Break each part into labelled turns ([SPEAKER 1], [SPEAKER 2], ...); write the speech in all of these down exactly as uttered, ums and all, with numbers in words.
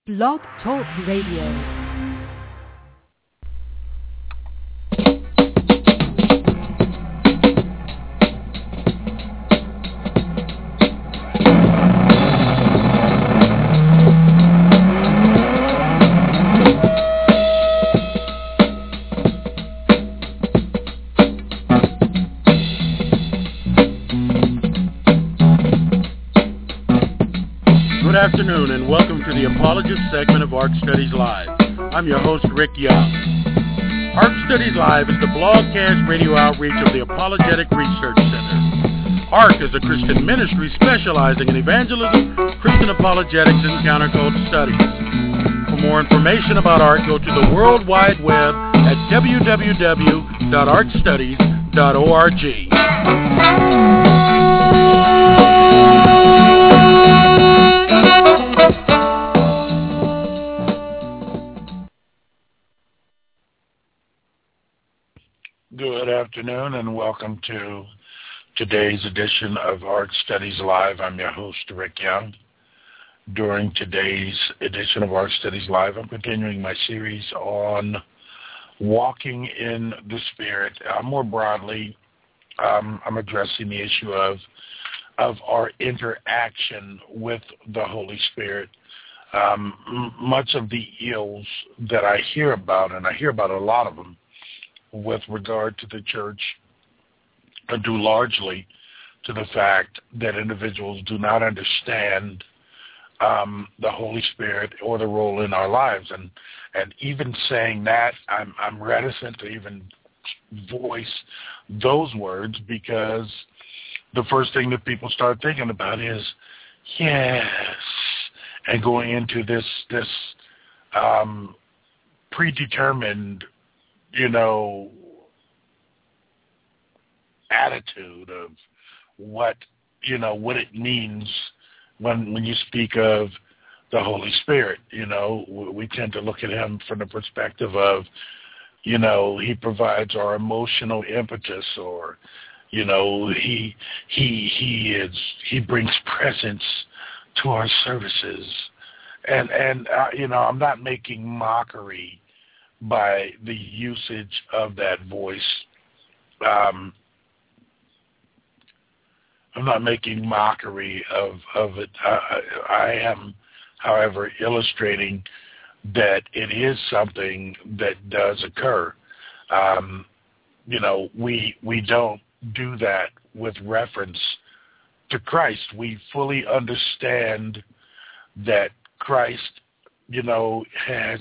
[SPEAKER 1] Blog Talk Radio.
[SPEAKER 2] Good afternoon and welcome to the Apologist segment of Ark Studies Live. I'm your host, Rick Young. Ark Studies Live is the blogcast radio outreach of the Apologetic Research Center. Ark is a Christian ministry specializing in evangelism, Christian apologetics, and counterculture studies. For more information about Ark, go to the World Wide Web at w w w dot ark studies dot org. Good afternoon and welcome to today's edition of Ark Studies Live. I'm your host, Rick Young. During today's edition of Ark Studies Live, I'm continuing my series on walking in the Spirit. Uh, more broadly, um, I'm addressing the issue of, of our interaction with the Holy Spirit. Um, m- much of the ills that I hear about, and I hear about a lot of them, with regard to the church are due largely to the fact that individuals do not understand um, the Holy Spirit or the role in our lives. And and even saying that, I'm, I'm reticent to even voice those words because the first thing that people start thinking about is, yes, and going into this, this um, predetermined you know, attitude of what, you know, what it means when when you speak of the Holy Spirit. You know, we tend to look at him from the perspective of, you know, he provides our emotional impetus, or, you know, he he he is he brings presence to our services, and and uh, you know, I'm not making mockery by the usage of that voice. Um, I'm not making mockery of, of it. I, I am, however, illustrating that it is something that does occur. Um, you know, we we don't do that with reference to Christ. We fully understand that Christ, you know, has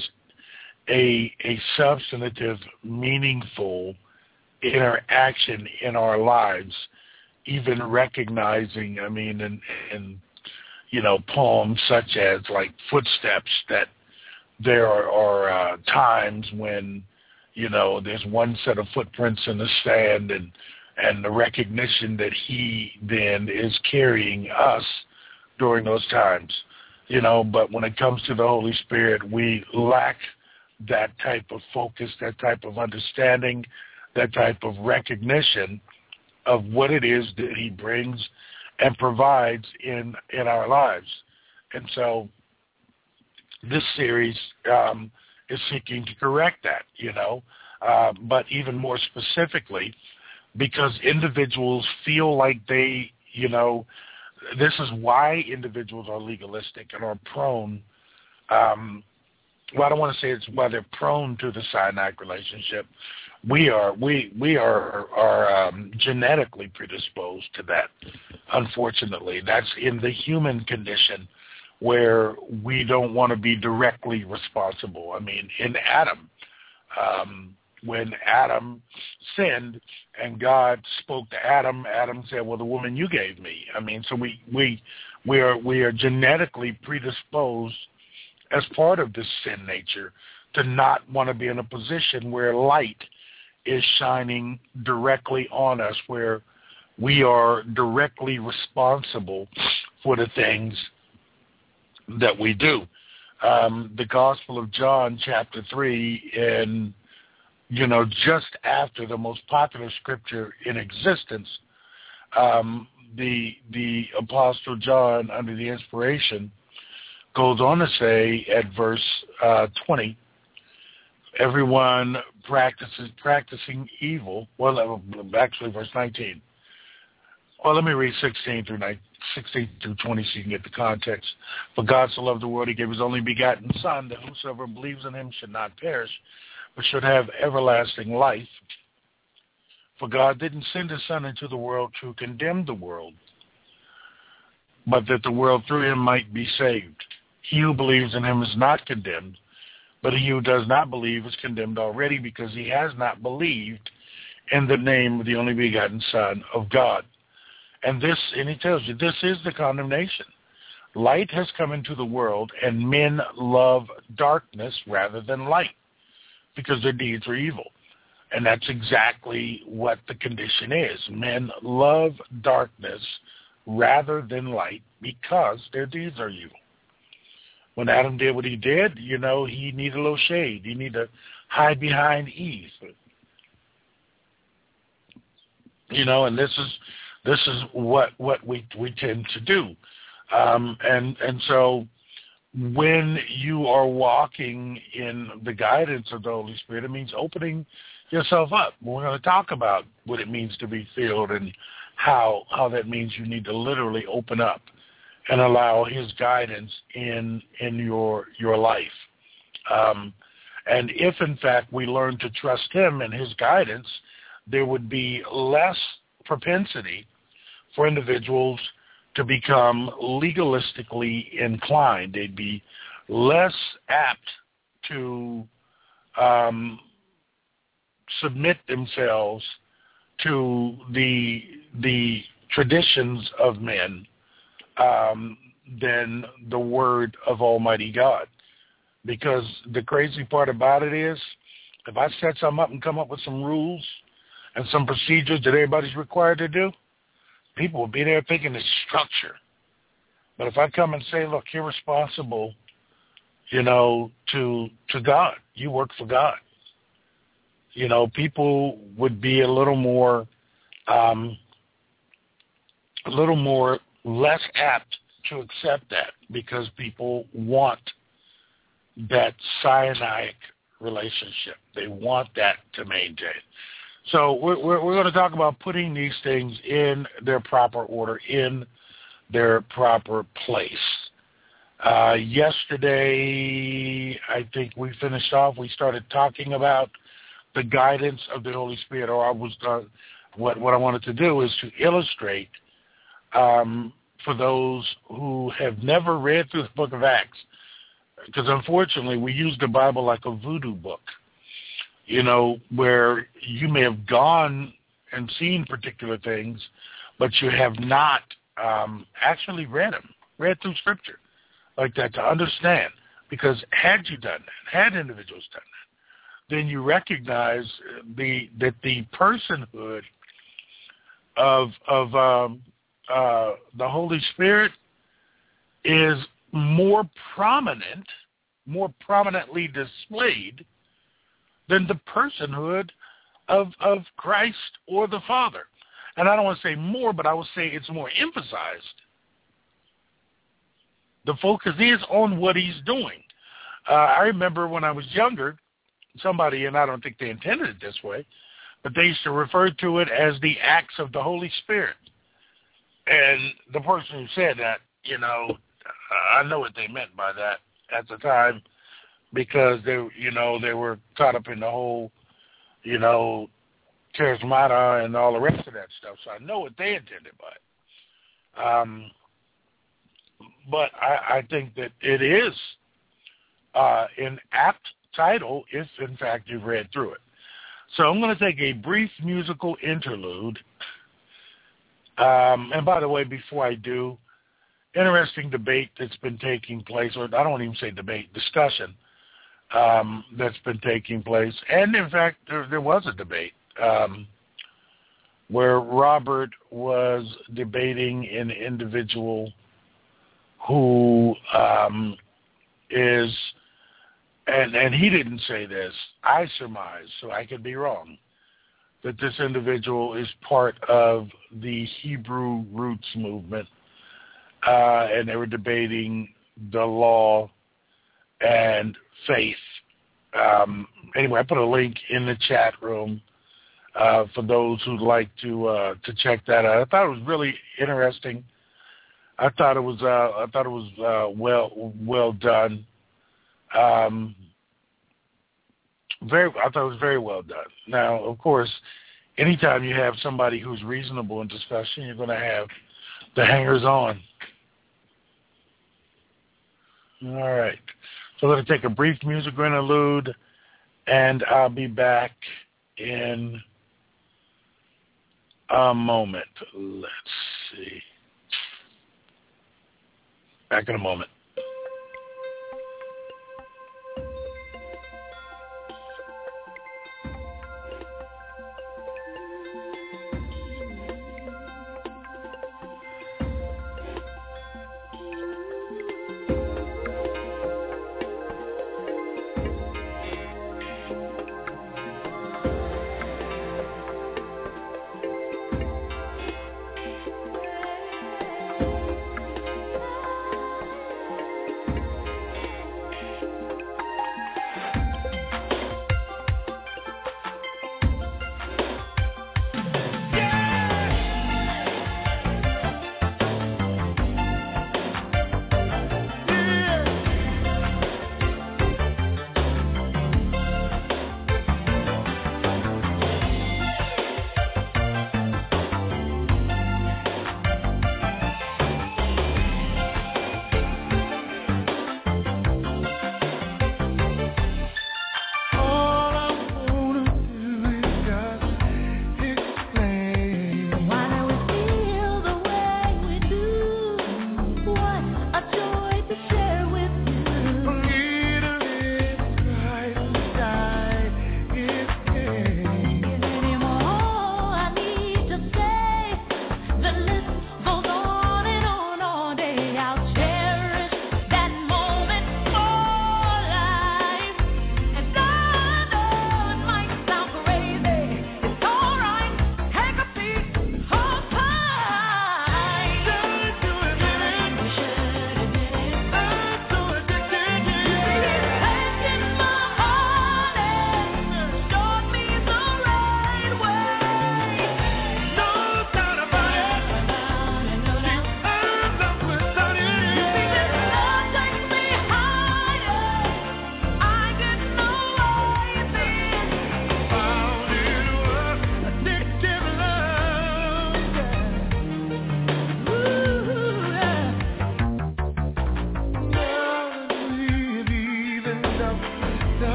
[SPEAKER 2] a a substantive, meaningful interaction in our lives, even recognizing, I mean, in, in you know, poems such as like Footsteps, that there are, are uh, times when, you know, there's one set of footprints in the sand, and and the recognition that he then is carrying us during those times, you know. But when it comes to the Holy Spirit, we lack that type of focus, that type of understanding, that type of recognition of what it is that he brings and provides in in our lives. And so this series um, is seeking to correct that, you know, uh, but even more specifically, because individuals feel like they, you know, this is why individuals are legalistic and are prone um well, I don't want to say it's why they're prone to the Sinaitic relationship. We are we we are are um, genetically predisposed to that. Unfortunately, that's in the human condition where we don't want to be directly responsible. I mean, in Adam, um, when Adam sinned and God spoke to Adam, Adam said, "Well, the woman you gave me." I mean, so we we we are we are genetically predisposed as part of this sin nature to not want to be in a position where light is shining directly on us, where we are directly responsible for the things that we do. Um, the Gospel of John, chapter three, and, you know, just after the most popular scripture in existence, um, the the Apostle John, under the inspiration goes on to say at verse uh, twenty, everyone practices practicing evil. Well, actually, verse nineteen. Well, let me read sixteen through nineteen, sixteen through twenty, so you can get the context. For God so loved the world, He gave His only begotten Son, that whosoever believes in Him should not perish, but should have everlasting life. For God didn't send His Son into the world to condemn the world, but that the world through Him might be saved. He who believes in Him is not condemned, but he who does not believe is condemned already, because he has not believed in the name of the only begotten Son of God. And this, and he tells you, this is the condemnation. Light has come into the world, and men love darkness rather than light, because their deeds are evil. And that's exactly what the condition is. Men love darkness rather than light because their deeds are evil. When Adam did what he did, you know, he needed a little shade. He needed to hide behind Eve. You know, and this is this is what what we we tend to do. Um, and and so when you are walking in the guidance of the Holy Spirit, it means opening yourself up. We're going to talk about what it means to be filled and how how that means you need to literally open up and allow His guidance in in your your life. Um, and if, in fact, we learn to trust Him and His guidance, there would be less propensity for individuals to become legalistically inclined. They'd be less apt to um, submit themselves to the the traditions of men um, than the word of Almighty God. Because the crazy part about it is, if I set something up and come up with some rules and some procedures that everybody's required to do, people will be there thinking it's structure. But if I come and say, look, you're responsible, you know, to to God. You work for God. You know, people would be a little more, um, a little more less apt to accept that, because people want that cyanic relationship. They want that to maintain. So we're, we're, we're going to talk about putting these things in their proper order, in their proper place. Uh, yesterday, I think we finished off, we started talking about the guidance of the Holy Spirit, or I was uh, what, what I wanted to do is to illustrate um, for those who have never read through the book of Acts, because unfortunately we use the Bible like a voodoo book, you know, where you may have gone and seen particular things, but you have not um, actually read them, read through Scripture like that to understand. Because had you done that, had individuals done that, then you recognize the that the personhood of of um, uh, the Holy Spirit is more prominent, more prominently displayed than the personhood of of Christ or the Father. And I don't want to say more, but I will say it's more emphasized. The focus is on what He's doing. Uh, I remember when I was younger, somebody, and I don't think they intended it this way, but they used to refer to it as the acts of the Holy Spirit. And the person who said that, you know, I know what they meant by that at the time, because they, you know, they were caught up in the whole, you know, charismata and all the rest of that stuff. So I know what they intended by it. Um, but I, I think that it is uh, an apt title if, in fact, you've read through it. So I'm going to take a brief musical interlude. Um, and by the way, before I do, interesting debate that's been taking place, or I don't even say debate, discussion um, that's been taking place. And, in fact, there, there was a debate um, where Robert was debating an individual who um, is, and, and he didn't say this, I surmise, so I could be wrong, that this individual is part of the Hebrew Roots movement. Uh, and they were debating the law and faith. Um, anyway, I put a link in the chat room uh, for those who'd like to uh, to check that out. I thought it was really interesting. I thought it was uh, I thought it was uh, well well done. Um, very, I thought it was very well done. Now, of course, anytime you have somebody who's reasonable in discussion, you're going to have the hangers-on. All right. So we're going to take a brief musical interlude, and I'll be back in a moment. Let's see. Back in a moment.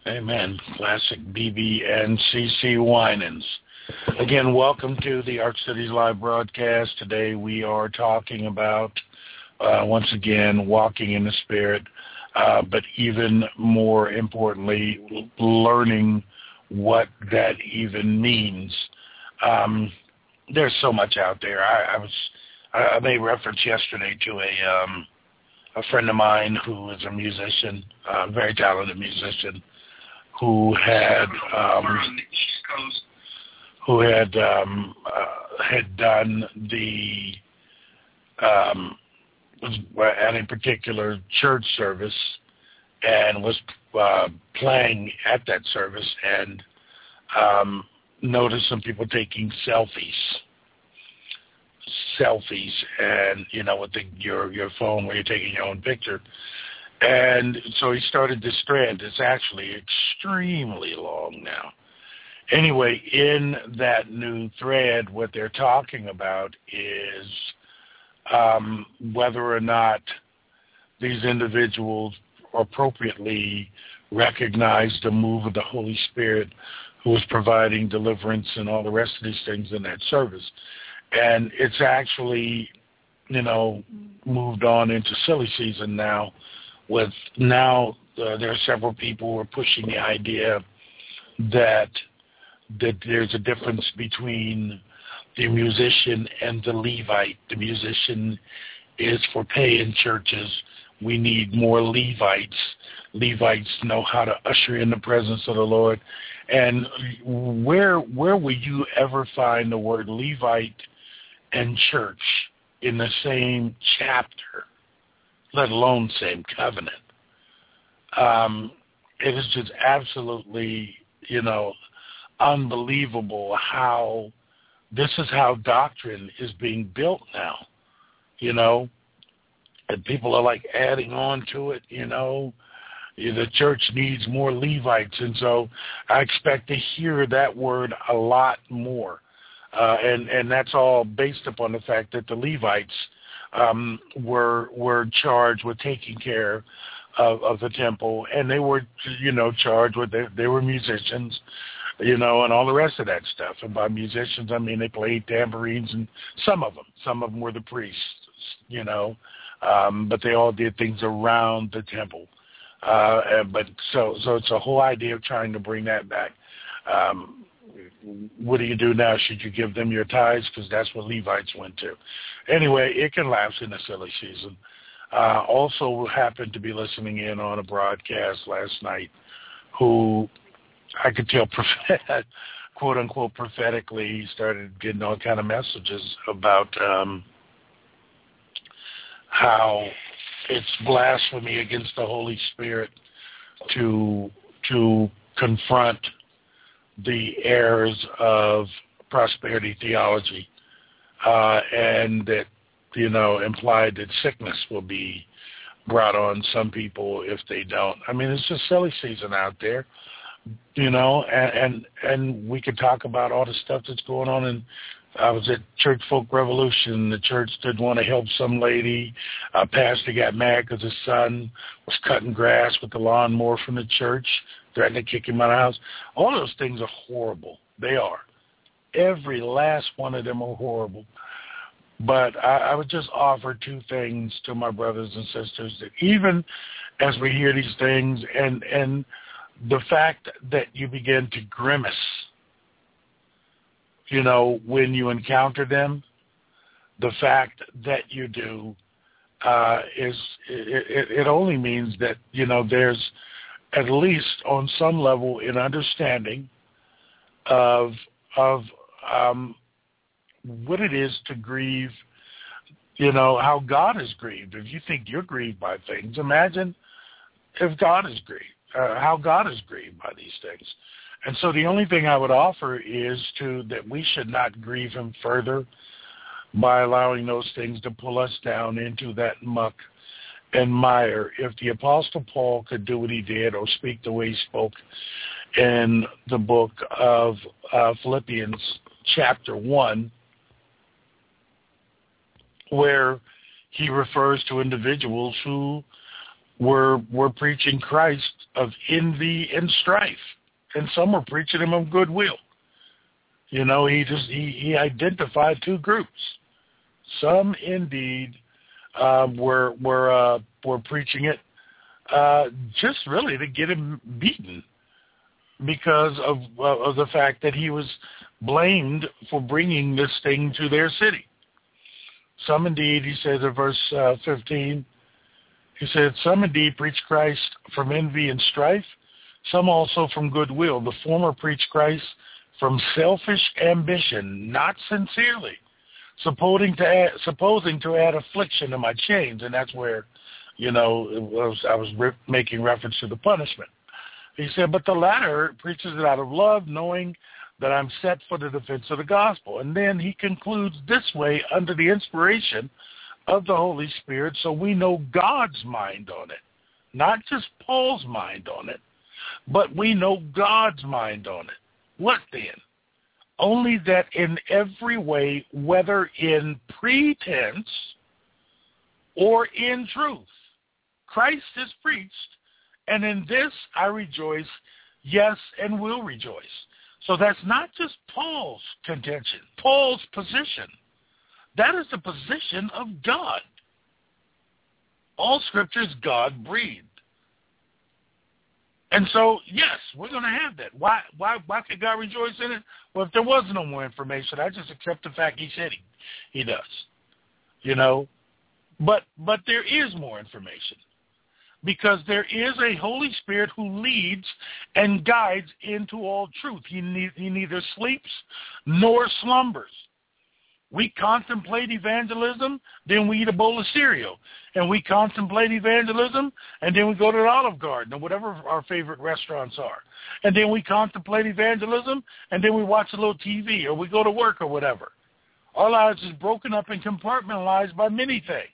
[SPEAKER 2] Amen. Classic B B and C C Winans. Again, welcome to the Ark Cities Live broadcast. Today we are talking about, uh, once again, walking in the Spirit, uh, but even more importantly, learning what that even means. Um, there's so much out there. I, I was I made reference yesterday to a um, a friend of mine who is a musician, a very talented musician, who had um, who had um, uh, had done the um, was at a particular church service and was uh, playing at that service and um, noticed some people taking selfies. selfies and, you know, with the, your your phone where you're taking your own picture. And so he started this thread. It's actually extremely long now. Anyway, in that new thread, what they're talking about is um, whether or not these individuals appropriately recognize the move of the Holy Spirit who was providing deliverance and all the rest of these things in that service. And it's actually, you know, moved on into silly season now. With now, uh, there are several people who are pushing the idea that that there's a difference between the musician and the Levite. The musician is for pay in churches. We need more Levites. Levites know how to usher in the presence of the Lord. And where where will you ever find the word Levite and church in the same chapter, let alone same covenant? Um, it is just absolutely, you know, unbelievable how this is how doctrine is being built now, you know, and people are like adding on to it, you know. The church needs more Levites, and so I expect to hear that word a lot more. Uh, and, and that's all based upon the fact that the Levites um, were were charged with taking care of, of the temple, and they were, you know, charged with, they, they were musicians, you know, and all the rest of that stuff. And by musicians, I mean they played tambourines, and some of them, some of them were the priests, you know, um, but they all did things around the temple. Uh, but so so it's a whole idea of trying to bring that back. Um, what do you do now? Should you give them your tithes? Because that's what Levites went to. Anyway, it can lapse in the silly season. Uh, also happened to be listening in on a broadcast last night who I could tell, prophet, quote unquote, prophetically started getting all kind of messages about um, how it's blasphemy against the Holy Spirit to to confront the errors of prosperity theology, uh, and that, you know, implied that sickness will be brought on some people if they don't. I mean, it's just silly season out there, you know, and and, and we could talk about all the stuff that's going on. And I was at Church Folk Revolution. The church didn't want to help some lady. A pastor got mad because his son was cutting grass with the lawnmower from the church, threatening to kick him out of the house. All those things are horrible. They are. Every last one of them are horrible. But I, I would just offer two things to my brothers and sisters, that even as we hear these things, and, and the fact that you begin to grimace, you know, when you encounter them, the fact that you do uh, is, it, it only means that, you know, there's at least on some level an understanding of, of um, what it is to grieve, you know, how God is grieved. If you think you're grieved by things, imagine if God is grieved, uh, how God is grieved by these things. And so the only thing I would offer is to that we should not grieve him further by allowing those things to pull us down into that muck and mire. If the Apostle Paul could do what he did or speak the way he spoke in the book of uh, Philippians chapter one, where he refers to individuals who were were preaching Christ of envy and strife, and some were preaching him of goodwill. You know, he just he, he identified two groups. Some indeed uh, were were uh, were preaching it uh, just really to get him beaten because of uh, of the fact that he was blamed for bringing this thing to their city. Some indeed, he says in verse uh, fifteen, he said, some indeed preach Christ from envy and strife, some also from goodwill. The former preach Christ from selfish ambition, not sincerely, supposing to add, supposing to add affliction to my chains. And that's where, you know, it was, I was re- making reference to the punishment. He said, but the latter preaches it out of love, knowing that I'm set for the defense of the gospel. And then he concludes this way, under the inspiration of the Holy Spirit, so we know God's mind on it. Not just Paul's mind on it, but we know God's mind on it. What then? Only that in every way, whether in pretense or in truth, Christ is preached, and in this I rejoice, yes, and will rejoice. So that's not just Paul's contention, Paul's position. That is the position of God. All Scripture is God-breathed. And so, yes, we're going to have that. Why Why? Why could God rejoice in it? Well, if there was no more information, I just accept the fact he said he, he does. You know? But But there is more information. Because there is a Holy Spirit who leads and guides into all truth. He, ne- he neither sleeps nor slumbers. We contemplate evangelism, then we eat a bowl of cereal. And we contemplate evangelism, and then we go to the Olive Garden or whatever our favorite restaurants are. And then we contemplate evangelism, and then we watch a little T V or we go to work or whatever. Our lives is broken up and compartmentalized by many things.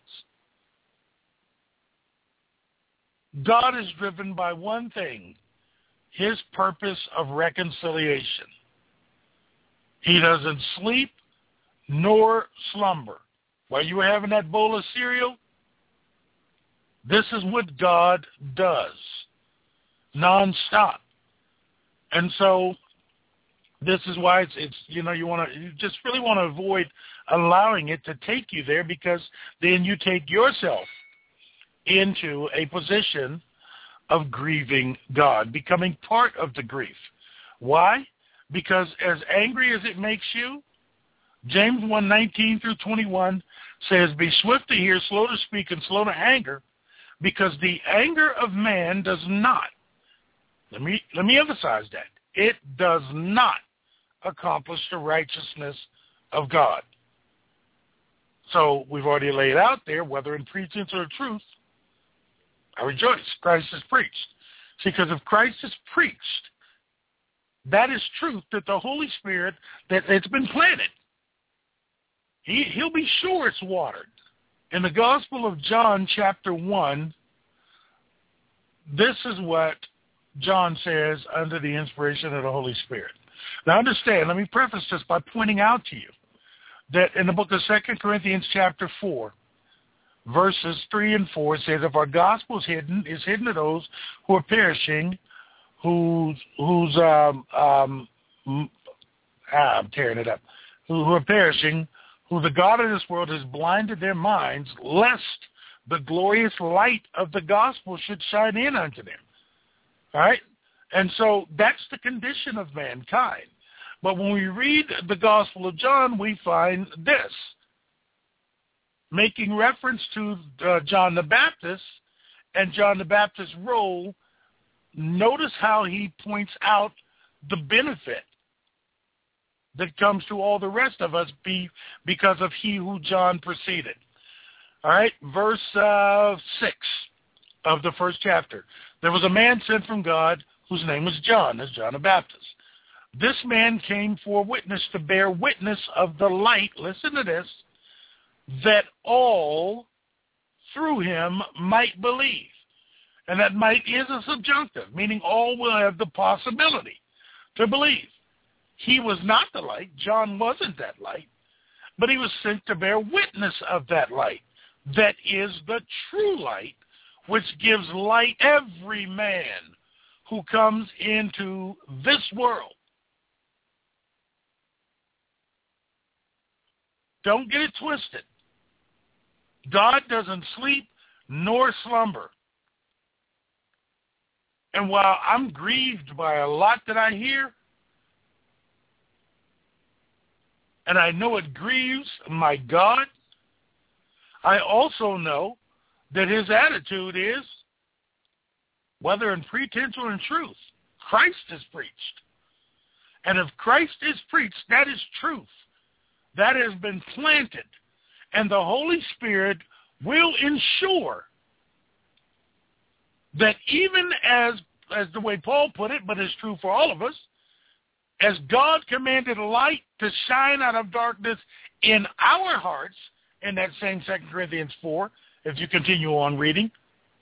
[SPEAKER 2] God is driven by one thing, his purpose of reconciliation. He doesn't sleep nor slumber. While you were having that bowl of cereal, this is what God does, nonstop. And so this is why it's, it's you know, you want to, you just really want to avoid allowing it to take you there, because then you take yourself into a position of grieving God, becoming part of the grief. Why? Because as angry as it makes you, James one nineteen through twenty-one says, be swift to hear, slow to speak, and slow to anger, because the anger of man does not, let me, let me emphasize that, it does not accomplish the righteousness of God. So we've already laid out there, whether in pretense or truth, I rejoice. Christ is preached. See, because if Christ is preached, that is truth that the Holy Spirit, that it's been planted. He, he'll be sure it's watered. In the Gospel of John, chapter one, this is what John says under the inspiration of the Holy Spirit. Now understand, let me preface this by pointing out to you that in the book of Second Corinthians chapter four, verses three and four, it says, if our gospel is hidden, is hidden to those who are perishing, whose, whose um, um, ah, I'm tearing it up, who, who are perishing, who the God of this world has blinded their minds, lest the glorious light of the gospel should shine in unto them. All right? And so that's the condition of mankind. But when we read the Gospel of John, we find this. Making reference to uh, John the Baptist and John the Baptist's role, notice how he points out the benefit that comes to all the rest of us be because of he who John preceded. All right, verse uh, six of the first chapter. There was a man sent from God whose name was John, that's John the Baptist. This man came for witness to bear witness of the light, listen to this, that all through him might believe. And that might is a subjunctive, meaning all will have the possibility to believe. He was not the light. John wasn't that light. But he was sent to bear witness of that light. That is the true light, which gives light every man who comes into this world. Don't get it twisted. God doesn't sleep nor slumber. And while I'm grieved by a lot that I hear, and I know it grieves my God, I also know that his attitude is, whether in pretense or in truth, Christ is preached. And if Christ is preached, that is truth. That has been planted. And the Holy Spirit will ensure that even as, as the way Paul put it, but it's true for all of us, as God commanded light to shine out of darkness in our hearts, in that same Second Corinthians four, if you continue on reading,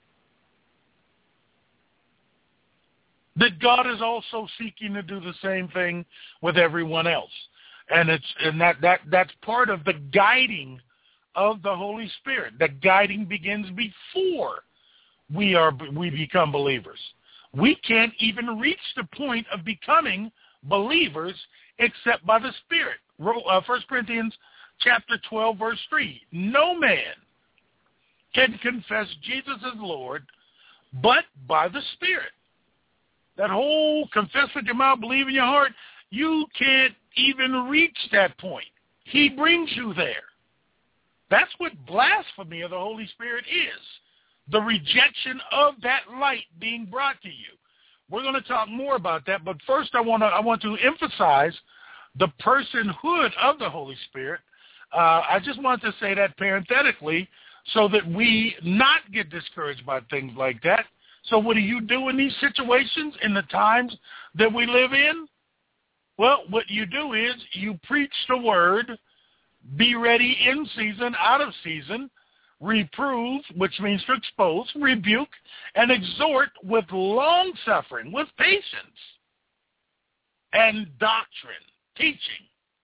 [SPEAKER 2] that God is also seeking to do the same thing with everyone else. And it's and that, that that's part of the guiding of the Holy Spirit. The guiding begins before we are we become believers. We can't even reach the point of becoming believers except by the Spirit. Uh, First Corinthians chapter twelve, verse three. No man can confess Jesus as Lord but by the Spirit. That whole confess with your mouth, believe in your heart, you can't even reach that point. He brings you there. That's what blasphemy of the Holy Spirit is, the rejection of that light being brought to you. We're going to talk more about that, but first I want to I want to emphasize the personhood of the Holy Spirit. Uh, I just want to say that parenthetically so that we not get discouraged by things like that. So what do you do in these situations, in the times that we live in? Well, what you do is you preach the word, be ready in season, out of season, reprove, which means to expose, rebuke, and exhort with long-suffering, with patience, and doctrine, teaching.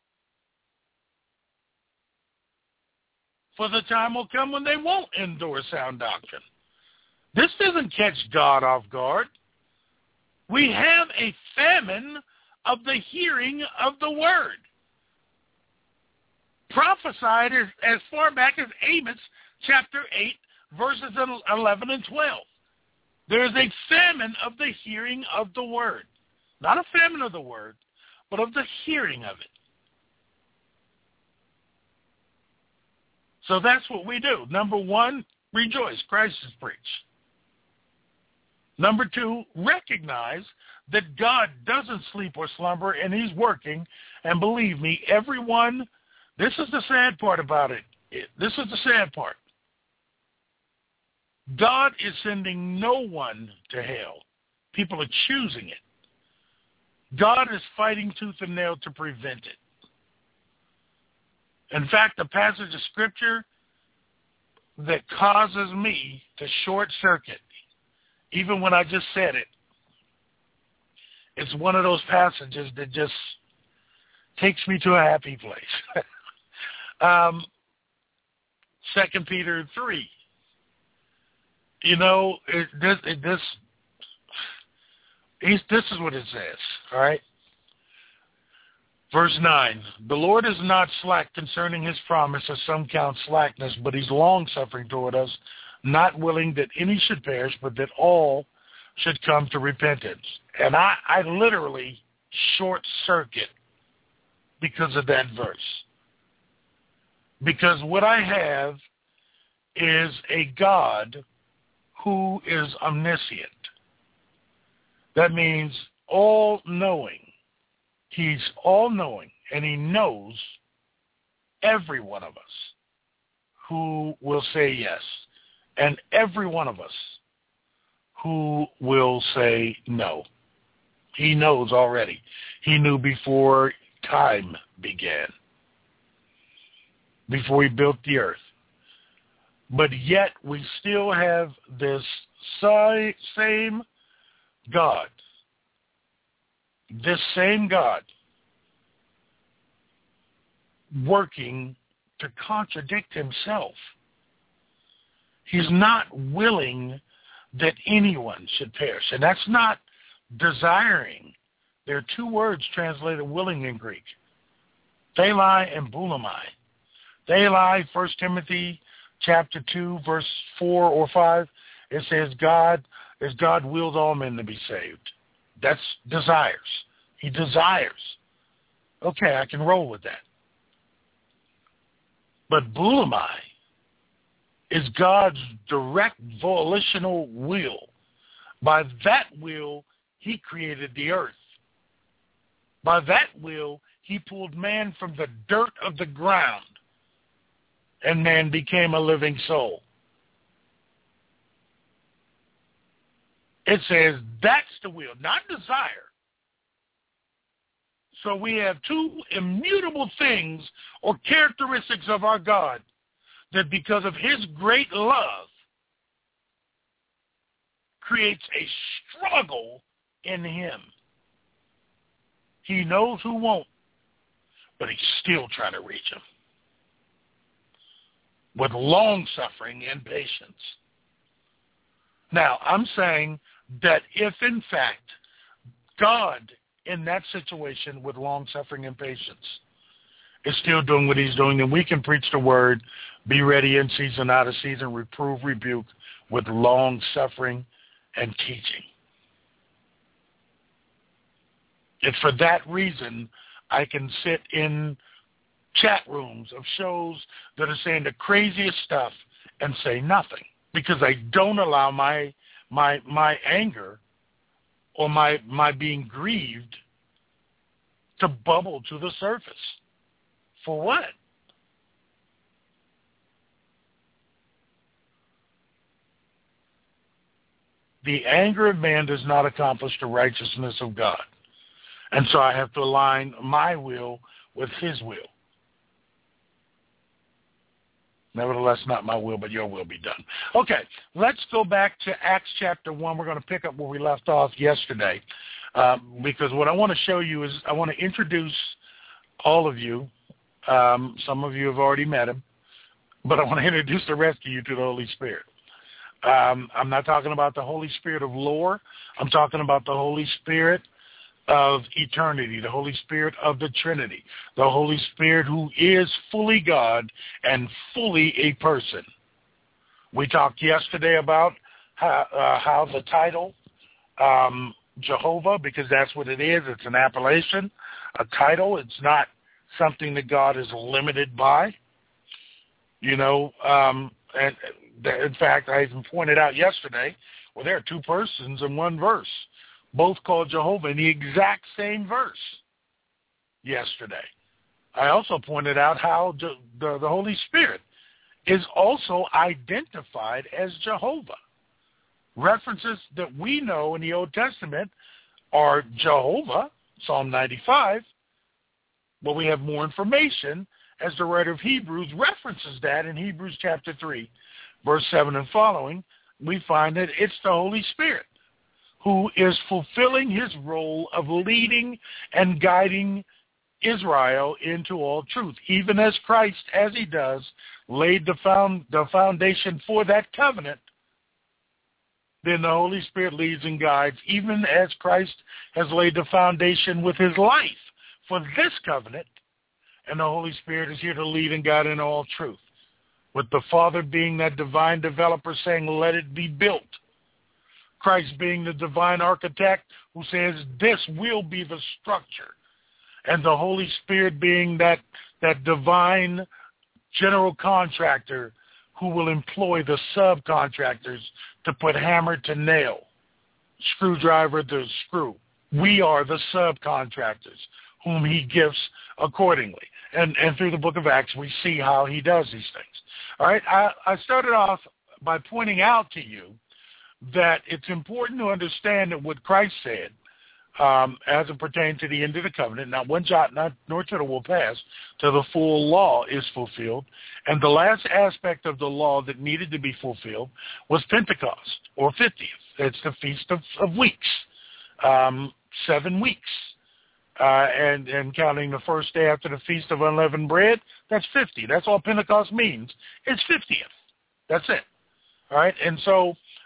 [SPEAKER 2] For the time will come when they won't endure sound doctrine. This doesn't catch God off guard. We have a famine of the hearing of the word, prophesied as, as far back as Amos chapter eight, verses eleven and twelve. There is a famine of the hearing of the word. Not a famine of the word, but of the hearing of it. So that's what we do. Number one, rejoice. Christ is preached. Number two, recognize that God doesn't sleep or slumber, and he's working. And believe me, everyone, this is the sad part about it. This is the sad part. God is sending no one to hell. People are choosing it. God is fighting tooth and nail to prevent it. In fact, the passage of Scripture that causes me to short circuit, even when I just said it, it's one of those passages that just takes me to a happy place. um, Second Peter three. You know, it, this, it, this, he's, this is what it says, all right? Verse nine, the Lord is not slack concerning his promise, as some count slackness, but he's long-suffering toward us, not willing that any should perish, but that all should come to repentance. And I, I literally short-circuit because of that verse. Because what I have is a God who is omniscient. That means all-knowing. He's all-knowing, and he knows every one of us who will say yes, and every one of us who will say no. He knows already. He knew before time began, before he built the earth. But yet we still have this same God, this same God working to contradict himself. He's not willing that anyone should perish. And that's not desiring. There are two words translated willing in Greek. Thelai and boulamai. Thelai, First Timothy chapter two, verse four or five, it says God, as God wills all men to be saved. That's desires. He desires. Okay, I can roll with that. But boulamai is God's direct volitional will. By that will, he created the earth. By that will, he pulled man from the dirt of the ground, and man became a living soul. It says that's the will, not desire. So we have two immutable things or characteristics of our God that because of his great love creates a struggle in him. He knows who won't, but he's still trying to reach him with long-suffering and patience. Now, I'm saying that if, in fact, God, in that situation with long-suffering and patience, is still doing what he's doing, then we can preach the word, be ready in season, out of season, reprove, rebuke, with long-suffering and teaching. And for that reason, I can sit in chat rooms of shows that are saying the craziest stuff and say nothing, because I don't allow my my my anger or my my being grieved to bubble to the surface. For what? The anger of man does not accomplish the righteousness of God. And so I have to align my will with his will. Nevertheless, not my will, but your will be done. Okay, let's go back to Acts chapter one. We're going to pick up where we left off yesterday, uh, because what I want to show you is I want to introduce all of you. Um, some of you have already met him, but I want to introduce the rest of you to the Holy Spirit. Um, I'm not talking about the Holy Spirit of lore. I'm talking about the Holy Spirit of eternity, the Holy Spirit of the Trinity, the Holy Spirit who is fully God and fully a person. We talked yesterday about how, uh, how the title um, Jehovah, because that's what it is, it's an appellation, a title. It's not something that God is limited by. You know, um, and in fact, I even pointed out yesterday, well, there are two persons in one verse, both called Jehovah in the exact same verse yesterday. I also pointed out how the, the, the Holy Spirit is also identified as Jehovah. References that we know in the Old Testament are Jehovah, Psalm ninety-five, but we have more information as the writer of Hebrews references that in Hebrews chapter three, verse seven and following. We find that it's the Holy Spirit who is fulfilling his role of leading and guiding Israel into all truth, even as Christ, as he does, laid the, found, the foundation for that covenant. Then the Holy Spirit leads and guides, even as Christ has laid the foundation with his life for this covenant, and the Holy Spirit is here to lead and guide in all truth, with the Father being that divine developer saying, let it be built. Christ being the divine architect who says this will be the structure, and the Holy Spirit being that, that divine general contractor who will employ the subcontractors to put hammer to nail, screwdriver to screw. We are the subcontractors whom he gifts accordingly. And, and through the book of Acts, we see how he does these things. All right, I, I started off by pointing out to you that it's important to understand that what Christ said um, as it pertains to the end of the covenant, not one jot not, nor tittle will pass till the full law is fulfilled. And the last aspect of the law that needed to be fulfilled was Pentecost, or fiftieth. It's the Feast of, of Weeks, um, seven weeks. Uh, and, and counting the first day after the Feast of Unleavened Bread, that's fifty. That's all Pentecost means. It's fiftieth. That's it. All right? And so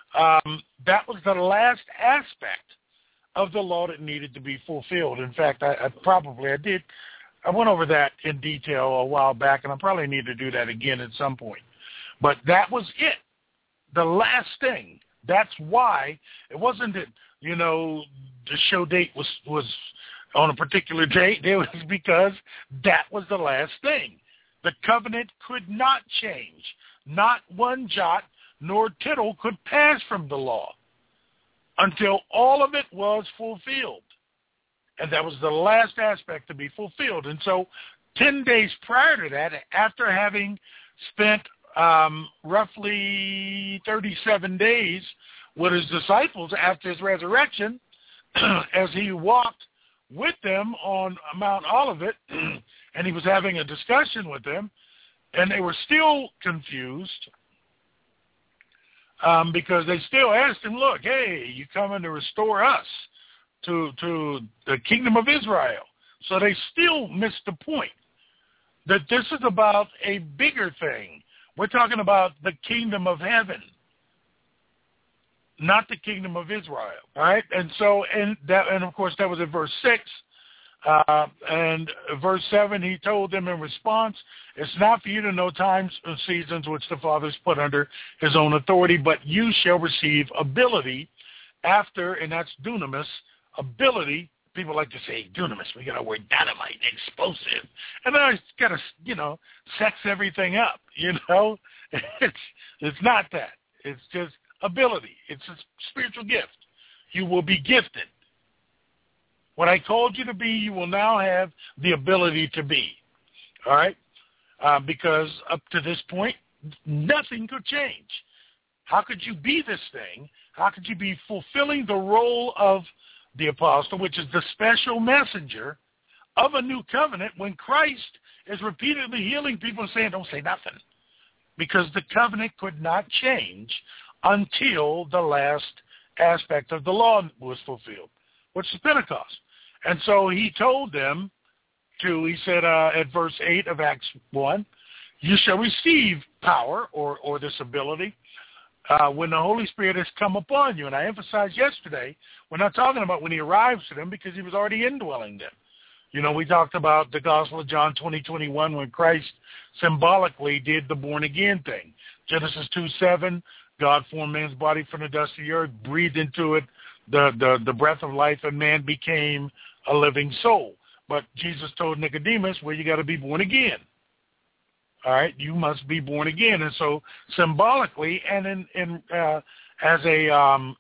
[SPEAKER 2] um, that was the last aspect of the law that needed to be fulfilled. In fact, I, I probably, I did, I went over that in detail a while back, and I probably need to do that again at some point. But that was it, the last thing. That's why it wasn't that, you know, the show date was, was on a particular date. It was because that was the last thing. The covenant could not change. Not one jot nor tittle could pass from the law until all of it was fulfilled. And that was the last aspect to be fulfilled. And so ten days prior to that, after having spent um, roughly thirty-seven days with his disciples after his resurrection, as he walked with them on Mount Olivet, and he was having a discussion with them, and they were still confused um, because they still asked him, look, hey, you coming to restore us to to the kingdom of Israel. So they still missed the point that this is about a bigger thing. We're talking about the kingdom of heaven, not the kingdom of Israel, all right? And so, and that, and of course, that was in verse six. Uh, and verse seven, he told them in response, it's not for you to know times and seasons which the Father's put under his own authority, but you shall receive ability after, and that's dunamis, ability. People like to say dunamis. We got to word dynamite, explosive. And then I got to, you know, sex everything up, you know. It's, it's not that. It's just ability. It's a spiritual gift. You will be gifted. What I called you to be, you will now have the ability to be. All right? Uh, because up to this point, nothing could change. How could you be this thing? How could you be fulfilling the role of the apostle, which is the special messenger of a new covenant, when Christ is repeatedly healing people and saying, don't say nothing? Because the covenant could not change until the last aspect of the law was fulfilled, which is Pentecost. And so he told them to, he said uh, at verse eight of Acts one, you shall receive power or, or this ability uh, when the Holy Spirit has come upon you. And I emphasized yesterday, we're not talking about when he arrives to them, because he was already indwelling them. You know, we talked about the Gospel of John twenty, twenty-one, when Christ symbolically did the born-again thing. Genesis two seven, God formed man's body from the dust of the earth, breathed into it the, the, the breath of life, and man became a living soul. But Jesus told Nicodemus, well, you got to be born again. All right, you must be born again. And so symbolically and in, in uh, as a, um,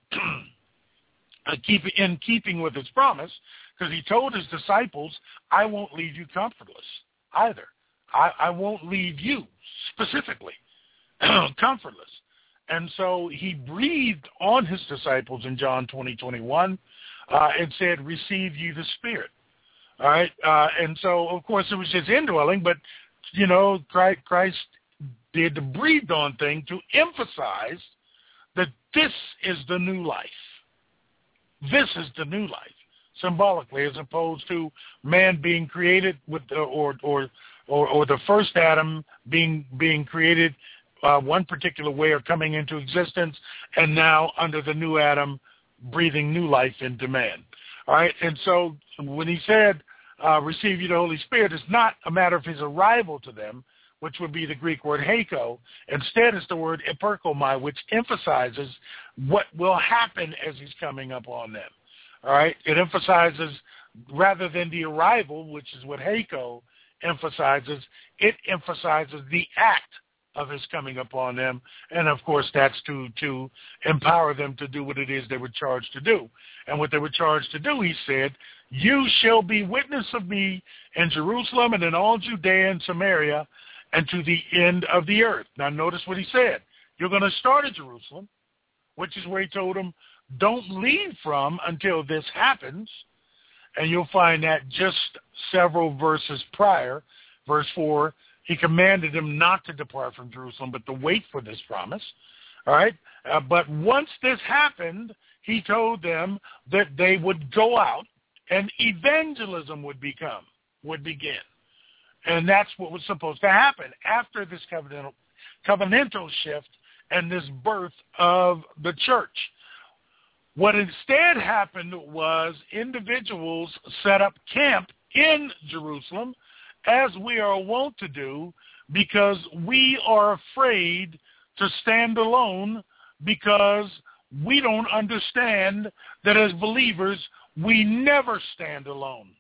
[SPEAKER 2] a keep, in keeping with his promise, because he told his disciples, I won't leave you comfortless either. I, I won't leave you specifically comfortless. And so he breathed on his disciples in John twenty, twenty-one uh, and said, receive you the Spirit. All right. Uh, and so, of course, it was just indwelling, but, you know, Christ did the breathed on thing to emphasize that this is the new life. This is the new life, symbolically, as opposed to man being created with the, or, or, or, or the first Adam being, being created Uh, one particular way of coming into existence, and now under the new Adam, breathing new life into man. All right, and so when he said, uh, receive you the Holy Spirit, it's not a matter of his arrival to them, which would be the Greek word heko. Instead, it's the word eperkomai, which emphasizes what will happen as he's coming up on them. All right, it emphasizes, rather than the arrival, which is what heko emphasizes, it emphasizes the act of his coming upon them. And of course, that's to, to empower them to do what it is they were charged to do. And what they were charged to do, he said, you shall be witness of me in Jerusalem and in all Judea and Samaria and to the end of the earth. Now notice what he said. You're going to start at Jerusalem, which is where he told them, don't leave from until this happens. And you'll find that just several verses prior, verse four, he commanded them not to depart from Jerusalem, but to wait for this promise. All right? Uh, but once this happened, he told them that they would go out and evangelism would become, would begin. And that's what was supposed to happen. After this covenantal, covenantal shift and this birth of the church. What instead happened was individuals set up camp in Jerusalem, as we are wont to do, because we are afraid to stand alone, because we don't understand that as believers, we never stand alone.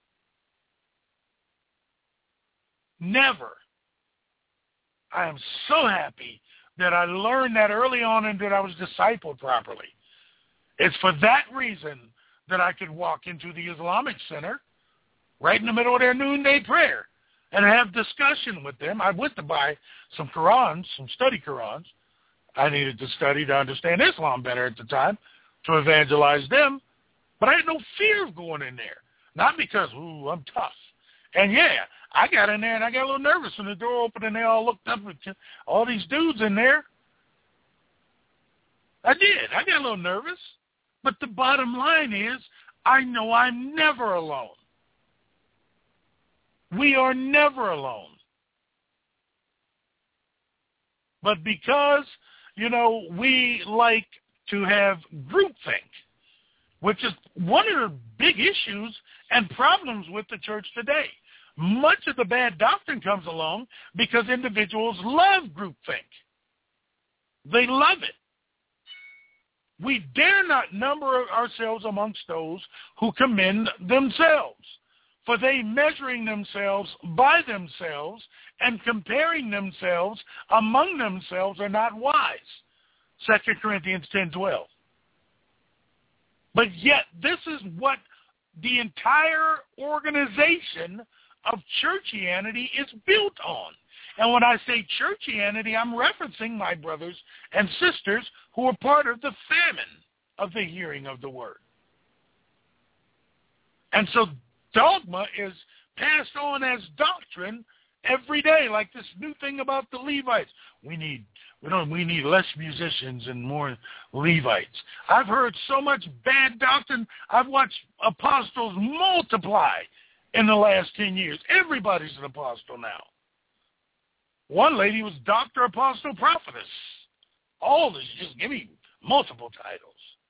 [SPEAKER 2] Never. I am so happy that I learned that early on and that I was discipled properly. It's for that reason that I could walk into the Islamic Center right in the middle of their noonday prayer and have discussion with them. I went to buy some Qurans, some study Qurans. I needed to study to understand Islam better at the time, to evangelize them. But I had no fear of going in there. Not because, ooh, I'm tough. And yeah, I got in there and I got a little nervous when the door opened and they all looked up at all these dudes in there. I did. I got a little nervous. But the bottom line is, I know I'm never alone. We are never alone. But because, you know, we like to have groupthink, which is one of the big issues and problems with the church today. Much of the bad doctrine comes along because individuals love groupthink. They love it. We dare not number ourselves amongst those who commend themselves, for they measuring themselves by themselves and comparing themselves among themselves are not wise. Second Corinthians ten twelve. But yet this is what the entire organization of churchianity is built on. And when I say churchianity, I'm referencing my brothers and sisters who are part of the famine of the hearing of the word. And so dogma is passed on as doctrine every day, like this new thing about the Levites. We need we don't we need less musicians and more Levites. I've heard so much bad doctrine. I've watched apostles multiply in the last ten years. Everybody's an apostle now. One lady was doctor, apostle, prophetess. All this, just give me multiple titles.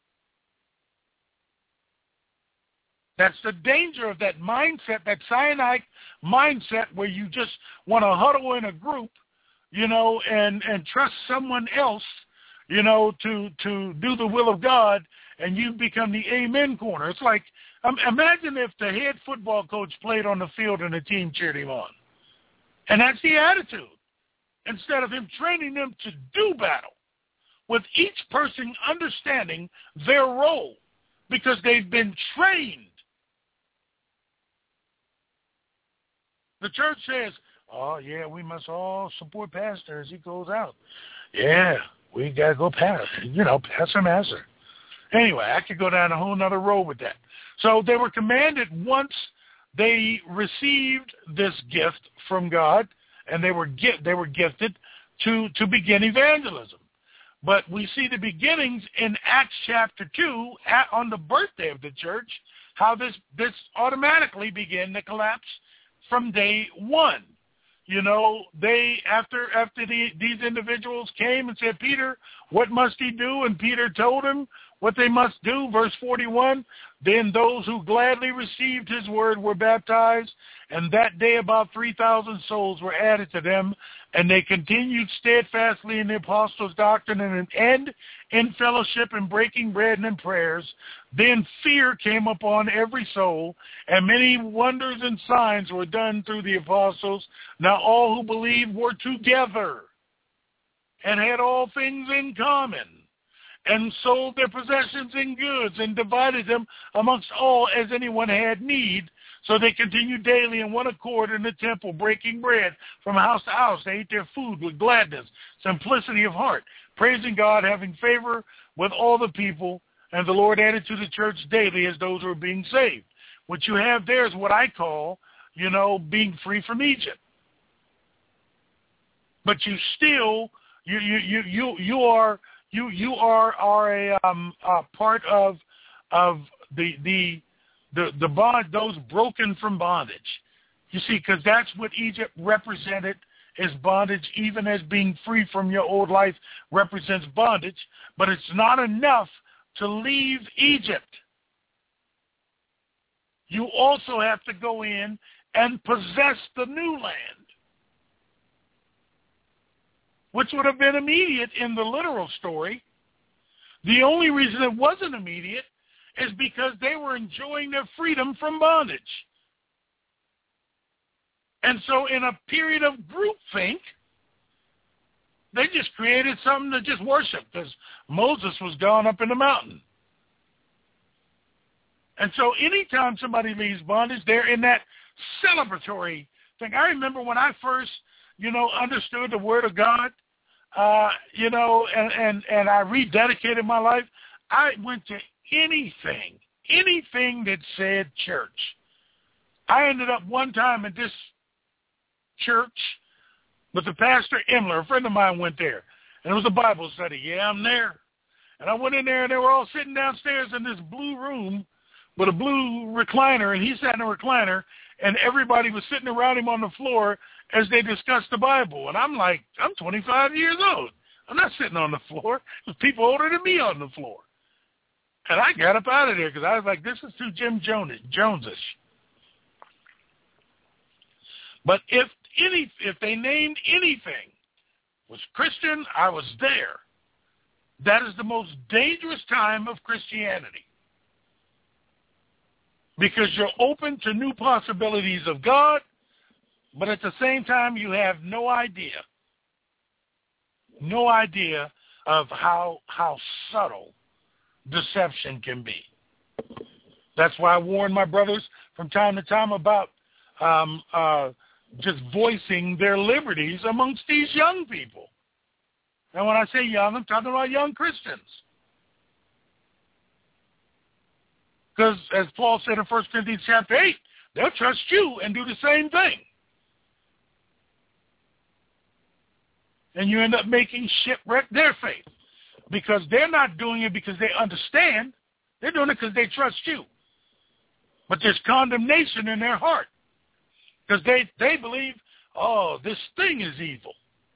[SPEAKER 2] That's the danger of that mindset, that Sinai mindset where you just want to huddle in a group, you know, and, and trust someone else, you know, to, to do the will of God, and you become the amen corner. It's like, um, imagine if the head football coach played on the field and the team cheered him on. And that's the attitude. Instead of him training them to do battle, with each person understanding their role because they've been trained. The church says, oh, yeah, we must all support pastor as he goes out. Yeah, we got to go past, you know, pastor master. Anyway, I could go down a whole other road with that. So they were commanded once they received this gift from God, and they were gi- they were gifted to, to begin evangelism. But we see the beginnings in Acts chapter two at, on the birthday of the church, how this, this automatically began to collapse from day one. You know, they after after the, these individuals came and said, Peter, what must he do? And Peter told him what they must do. Verse forty-one, then those who gladly received his word were baptized, and that day about three thousand souls were added to them, and they continued steadfastly in the apostles' doctrine and, and in fellowship and breaking bread and in prayers. Then fear came upon every soul, and many wonders and signs were done through the apostles. Now all who believed were together and had all things in common, and sold their possessions and goods, and divided them amongst all as anyone had need. So they continued daily in one accord in the temple, breaking bread from house to house. They ate their food with gladness, simplicity of heart, praising God, having favor with all the people. And the Lord added to the church daily as those who were being saved. What you have there is what I call, you know, being free from Egypt. But you still, you you you you, you are you you are are a um a part of of the the the the bond, those broken from bondage. You see, because that's what Egypt represented is bondage, even as being free from your old life represents bondage, but it's not enough to leave Egypt. You also have to go in and possess the new land, which would have been immediate in the literal story. The only reason it wasn't immediate is because they were enjoying their freedom from bondage. And so in a period of groupthink, they just created something to just worship because Moses was gone up in the mountain. And so anytime somebody leaves bondage, they're in that celebratory thing. I remember when I first, you know, understood the Word of God, uh, you know, and, and, and I rededicated my life, I went to anything, anything that said church. I ended up one time at this church with the pastor Imler. A friend of mine went there, and it was a Bible study. Yeah, I'm there. And I went in there, and they were all sitting downstairs in this blue room with a blue recliner, and he sat in a recliner, and everybody was sitting around him on the floor as they discussed the Bible. And I'm like, I'm twenty-five years old. I'm not sitting on the floor. There's people older than me on the floor. And I got up out of there because I was like, this is too Jim Jones-ish. But if any, if they named anything was Christian, I was there. That is the most dangerous time of Christianity. Because you're open to new possibilities of God, but at the same time you have no idea, no idea of how how subtle deception can be. That's why I warn my brothers from time to time about um, uh, just voicing their liberties amongst these young people. And when I say young, I'm talking about young Christians. Because as Paul said in First Corinthians chapter eight, they'll trust you and do the same thing. And you end up making shipwreck their faith. Because they're not doing it because they understand. They're doing it because they trust you. But there's condemnation in their heart. Because they, they believe, oh, this thing is evil.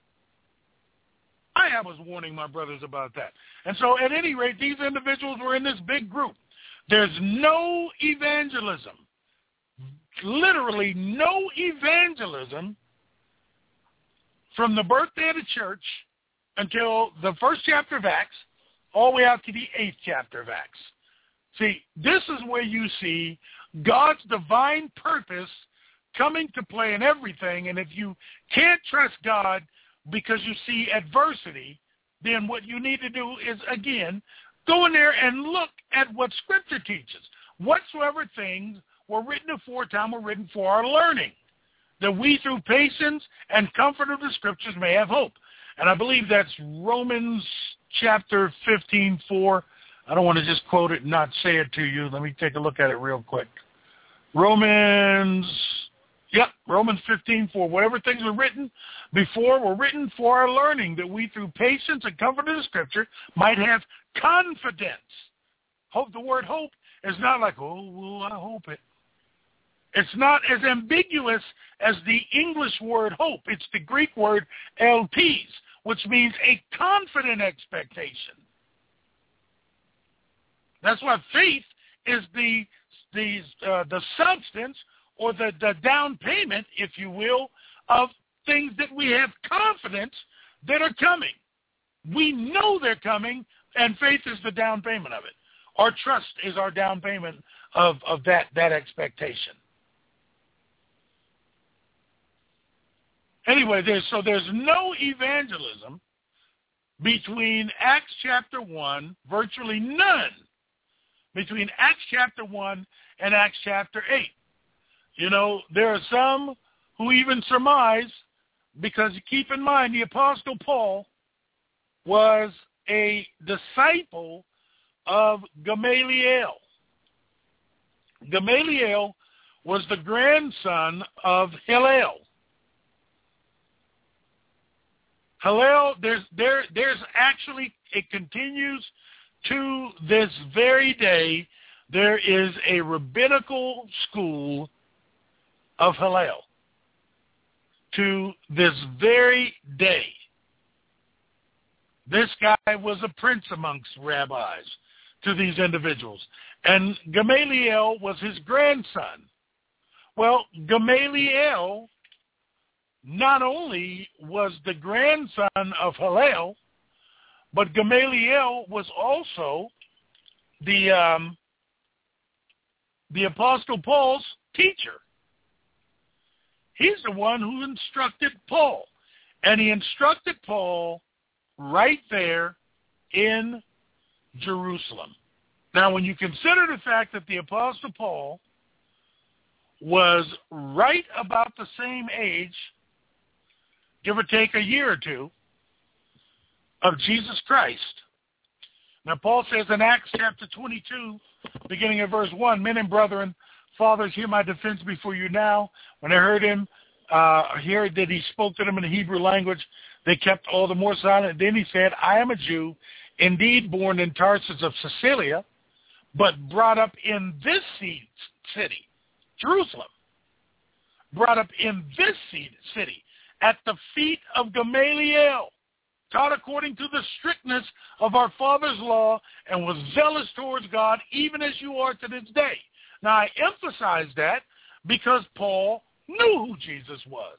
[SPEAKER 2] I was warning my brothers about that. And so at any rate, these individuals were in this big group. There's no evangelism, literally no evangelism from the birthday of the church until the first chapter of Acts, all the way out to the eighth chapter of Acts. See, this is where you see God's divine purpose coming to play in everything, and if you can't trust God because you see adversity, then what you need to do is, again, go in there and look at what Scripture teaches. Whatsoever things were written aforetime were written for our learning, that we through patience and comfort of the Scriptures may have hope. And I believe that's Romans chapter fifteen, four. I don't want to just quote it and not say it to you. Let me take a look at it real quick. Romans, yep, Romans fifteen, four. Whatever things were written before were written for our learning, that we through patience and comfort of the Scripture might have confidence. Hope, the word hope is not like, oh, well, I hope it. It's not as ambiguous as the English word hope. It's the Greek word elpis, which means a confident expectation. That's why faith is the the uh, the substance or the, the down payment, if you will, of things that we have confidence that are coming. We know they're coming, and faith is the down payment of it. Our trust is our down payment of, of that, that expectation. Anyway, there's, so there's no evangelism between Acts chapter one, virtually none, between Acts chapter one and Acts chapter eight. You know, there are some who even surmise, because keep in mind, the Apostle Paul was a disciple of Gamaliel. Gamaliel was the grandson of Hillel. Hillel, there's, there, there's actually, it continues to this very day, there is a rabbinical school of Hillel. to this very day. This guy was a prince amongst rabbis to these individuals. And Gamaliel was his grandson. Well, Gamaliel not only was the grandson of Hillel, but Gamaliel was also the um, the Apostle Paul's teacher. He's the one who instructed Paul. And he instructed Paul right there in Jerusalem. Now, when you consider the fact that the Apostle Paul was right about the same age, give or take a year or two, of Jesus Christ. Now, Paul says in Acts chapter twenty-two, beginning at verse one, men and brethren, fathers, hear my defense before you now. When they heard him, uh, heard that he spoke to them in the Hebrew language, they kept all the more silent. Then he said, I am a Jew, indeed born in Tarsus of Cilicia, but brought up in this city, Jerusalem, brought up in this city, at the feet of Gamaliel, taught according to the strictness of our father's law, and was zealous towards God, even as you are to this day. Now, I emphasize that because Paul knew who Jesus was.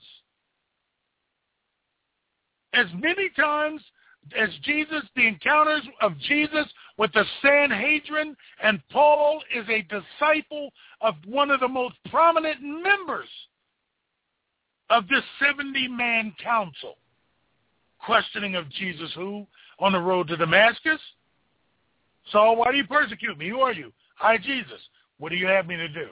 [SPEAKER 2] As many times as Jesus, the encounters of Jesus with the Sanhedrin, and Paul is a disciple of one of the most prominent members of this seventy-man council. Questioning of Jesus who? On the road to Damascus? Saul, why do you persecute me? Who are you? I, Jesus. What do you have me to do?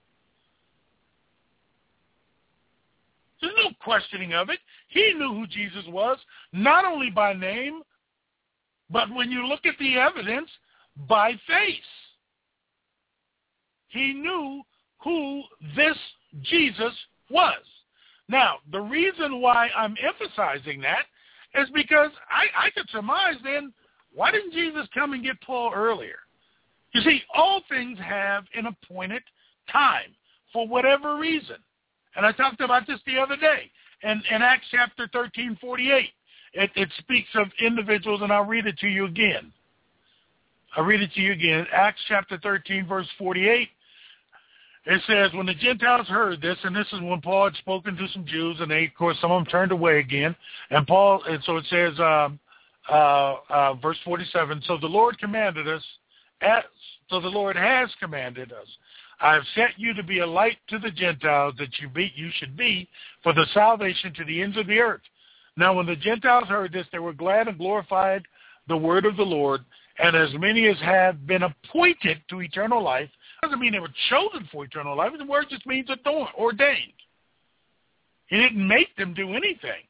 [SPEAKER 2] There's no questioning of it. He knew who Jesus was, not only by name, but when you look at the evidence, by face. He knew who this Jesus was. Now, the reason why I'm emphasizing that is because I, I could surmise then, why didn't Jesus come and get Paul earlier? You see, all things have an appointed time for whatever reason. And I talked about this the other day. In, in Acts chapter thirteen forty-eight, it, it speaks of individuals, and I'll read it to you again. I'll read it to you again. Acts chapter thirteen, verse forty-eight. It says, when the Gentiles heard this, and this is when Paul had spoken to some Jews, and they, of course, some of them turned away again. And Paul, and so it says, um, uh, uh, verse forty-seven, so the Lord commanded us, as, so the Lord has commanded us, I have set you to be a light to the Gentiles that you be, you should be for the salvation to the ends of the earth. Now, when the Gentiles heard this, they were glad and glorified the word of the Lord, and as many as have been appointed to eternal life. Doesn't mean they were chosen for eternal life. The word just means ordained. He didn't make them do anything.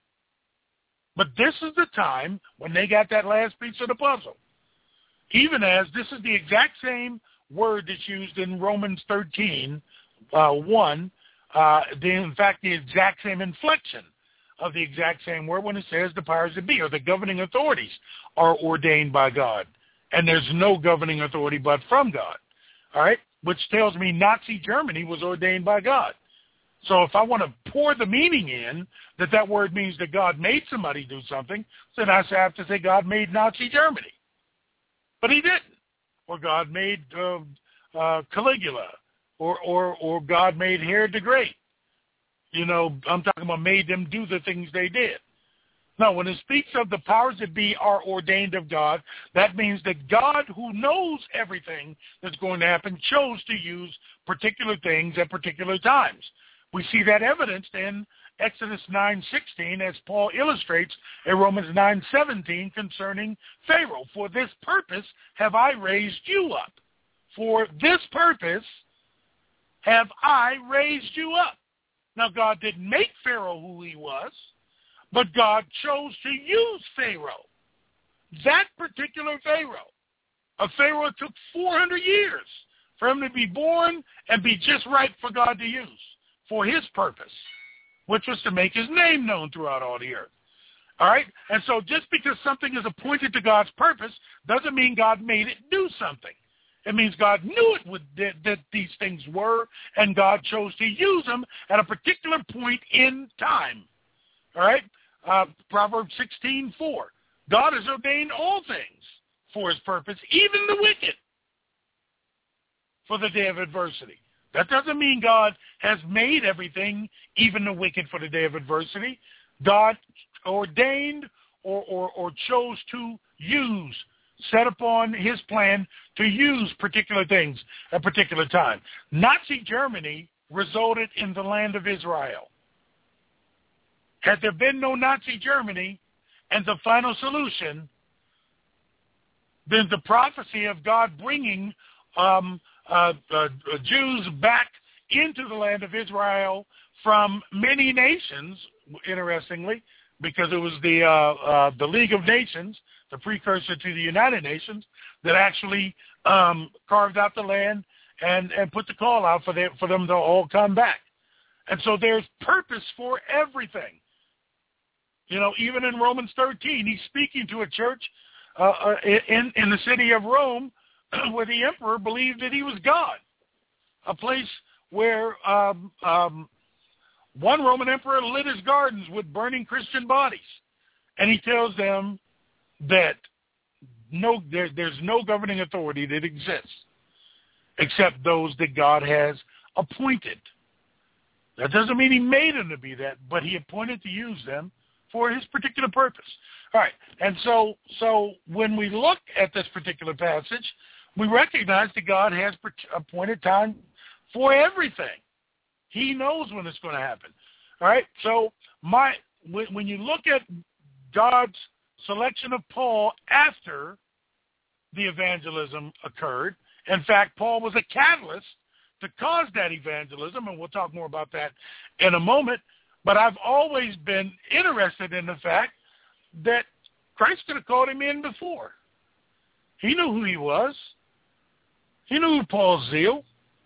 [SPEAKER 2] But this is the time when they got that last piece of the puzzle. Even as this is the exact same word that's used in Romans thirteen, uh, one, uh, the, in fact, the exact same inflection of the exact same word when it says the powers that be, or the governing authorities, are ordained by God. And there's no governing authority but from God. All right? Which tells me Nazi Germany was ordained by God. So if I want to pour the meaning in that that word means that God made somebody do something, then I have to say God made Nazi Germany. But he didn't. Or God made uh, uh, Caligula. Or, or, or God made Herod the Great. You know, I'm talking about made them do the things they did. No, when it speaks of the powers that be are ordained of God, that means that God, who knows everything that's going to happen, chose to use particular things at particular times. We see that evidenced in Exodus nine sixteen, as Paul illustrates in Romans nine seventeen concerning Pharaoh. For this purpose have I raised you up. For this purpose have I raised you up. Now, God didn't make Pharaoh who he was, but God chose to use Pharaoh. That particular Pharaoh. A Pharaoh took four hundred years for him to be born and be just right for God to use for his purpose, which was to make his name known throughout all the earth. All right? And so just because something is appointed to God's purpose doesn't mean God made it do something. It means God knew it would, that, that these things were, and God chose to use them at a particular point in time. All right? Uh, Proverbs sixteen four. God has ordained all things for his purpose, even the wicked, for the day of adversity. That doesn't mean God has made everything, even the wicked, for the day of adversity. God ordained or, or, or chose to use, set upon his plan to use particular things at a particular time. Nazi Germany resulted in the land of Israel. Had there been no Nazi Germany and the final solution, then the prophecy of God bringing um, uh, uh, Jews back into the land of Israel from many nations, interestingly, because it was the uh, uh, the League of Nations, the precursor to the United Nations, that actually um, carved out the land and, and put the call out for them, for them to all come back. And so there's purpose for everything. You know, even in Romans thirteen, he's speaking to a church uh, in, in the city of Rome where the emperor believed that he was God, a place where um, um, one Roman emperor lit his gardens with burning Christian bodies. And he tells them that no, there, there's no governing authority that exists except those that God has appointed. That doesn't mean he made them to be that, but he appointed to use them for his particular purpose. All right, and so so when we look at this particular passage, we recognize that God has appointed time for everything. He knows when it's going to happen. All right, so my when, when you look at God's selection of Paul after the evangelism occurred, in fact, Paul was a catalyst to cause that evangelism, and we'll talk more about that in a moment. But I've always been interested in the fact that Christ could have called him in before. He knew who he was. He knew Paul's zeal.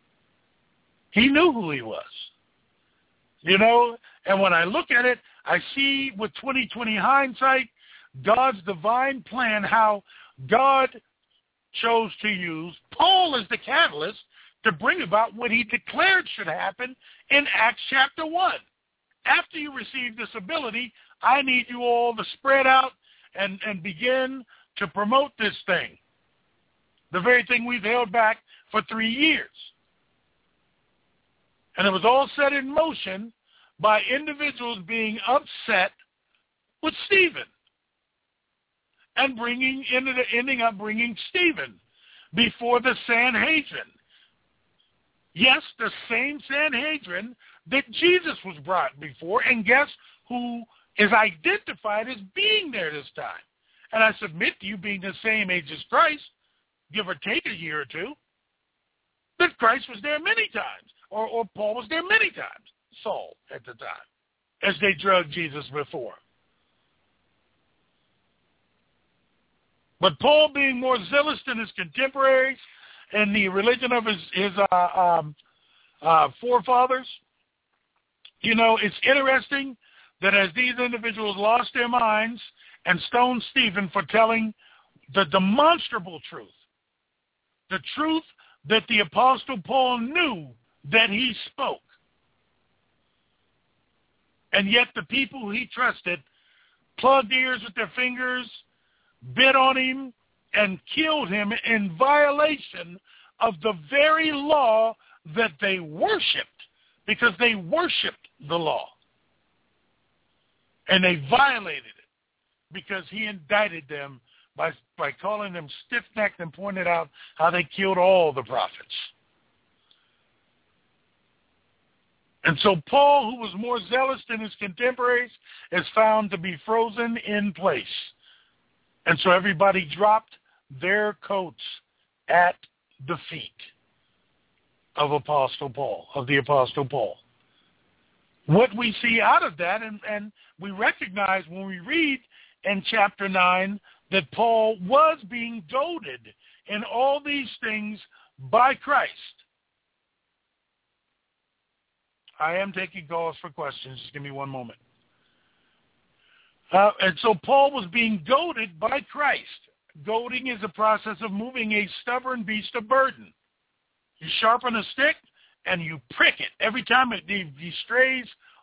[SPEAKER 2] He knew who he was. You know, and when I look at it, I see with twenty twenty hindsight, God's divine plan, how God chose to use Paul as the catalyst to bring about what he declared should happen in Acts chapter one. After you receive this ability, I need you all to spread out and, and begin to promote this thing, the very thing we've held back for three years. And it was all set in motion by individuals being upset with Stephen and bringing ended, ending up bringing Stephen before the Sanhedrin. Yes, the same Sanhedrin that Jesus was brought before, and guess who is identified as being there this time? And I submit to you, being the same age as Christ, give or take a year or two, that Christ was there many times, or, or Paul was there many times, Saul at the time, as they drugged Jesus before. But Paul, being more zealous than his contemporaries and the religion of his, his uh, um, uh, forefathers, you know, it's interesting that as these individuals lost their minds and stoned Stephen for telling the demonstrable truth, the truth that the Apostle Paul knew that he spoke, and yet the people he trusted plugged ears with their fingers, bit on him, and killed him in violation of the very law that they worshipped, because they worshipped the law. And they violated it because he indicted them by, by calling them stiff-necked and pointed out how they killed all the prophets. And so Paul, who was more zealous than his contemporaries, is found to be frozen in place. And so everybody dropped their coats at the feet of Apostle Paul, of the Apostle Paul. What we see out of that, and, and we recognize when we read in chapter nine that Paul was being goaded in all these things by Christ. I am taking calls for questions. Just give me one moment. Uh, and so Paul was being goaded by Christ. Goading is a process of moving a stubborn beast of burden. You sharpen a stick and you prick it. Every time it he strays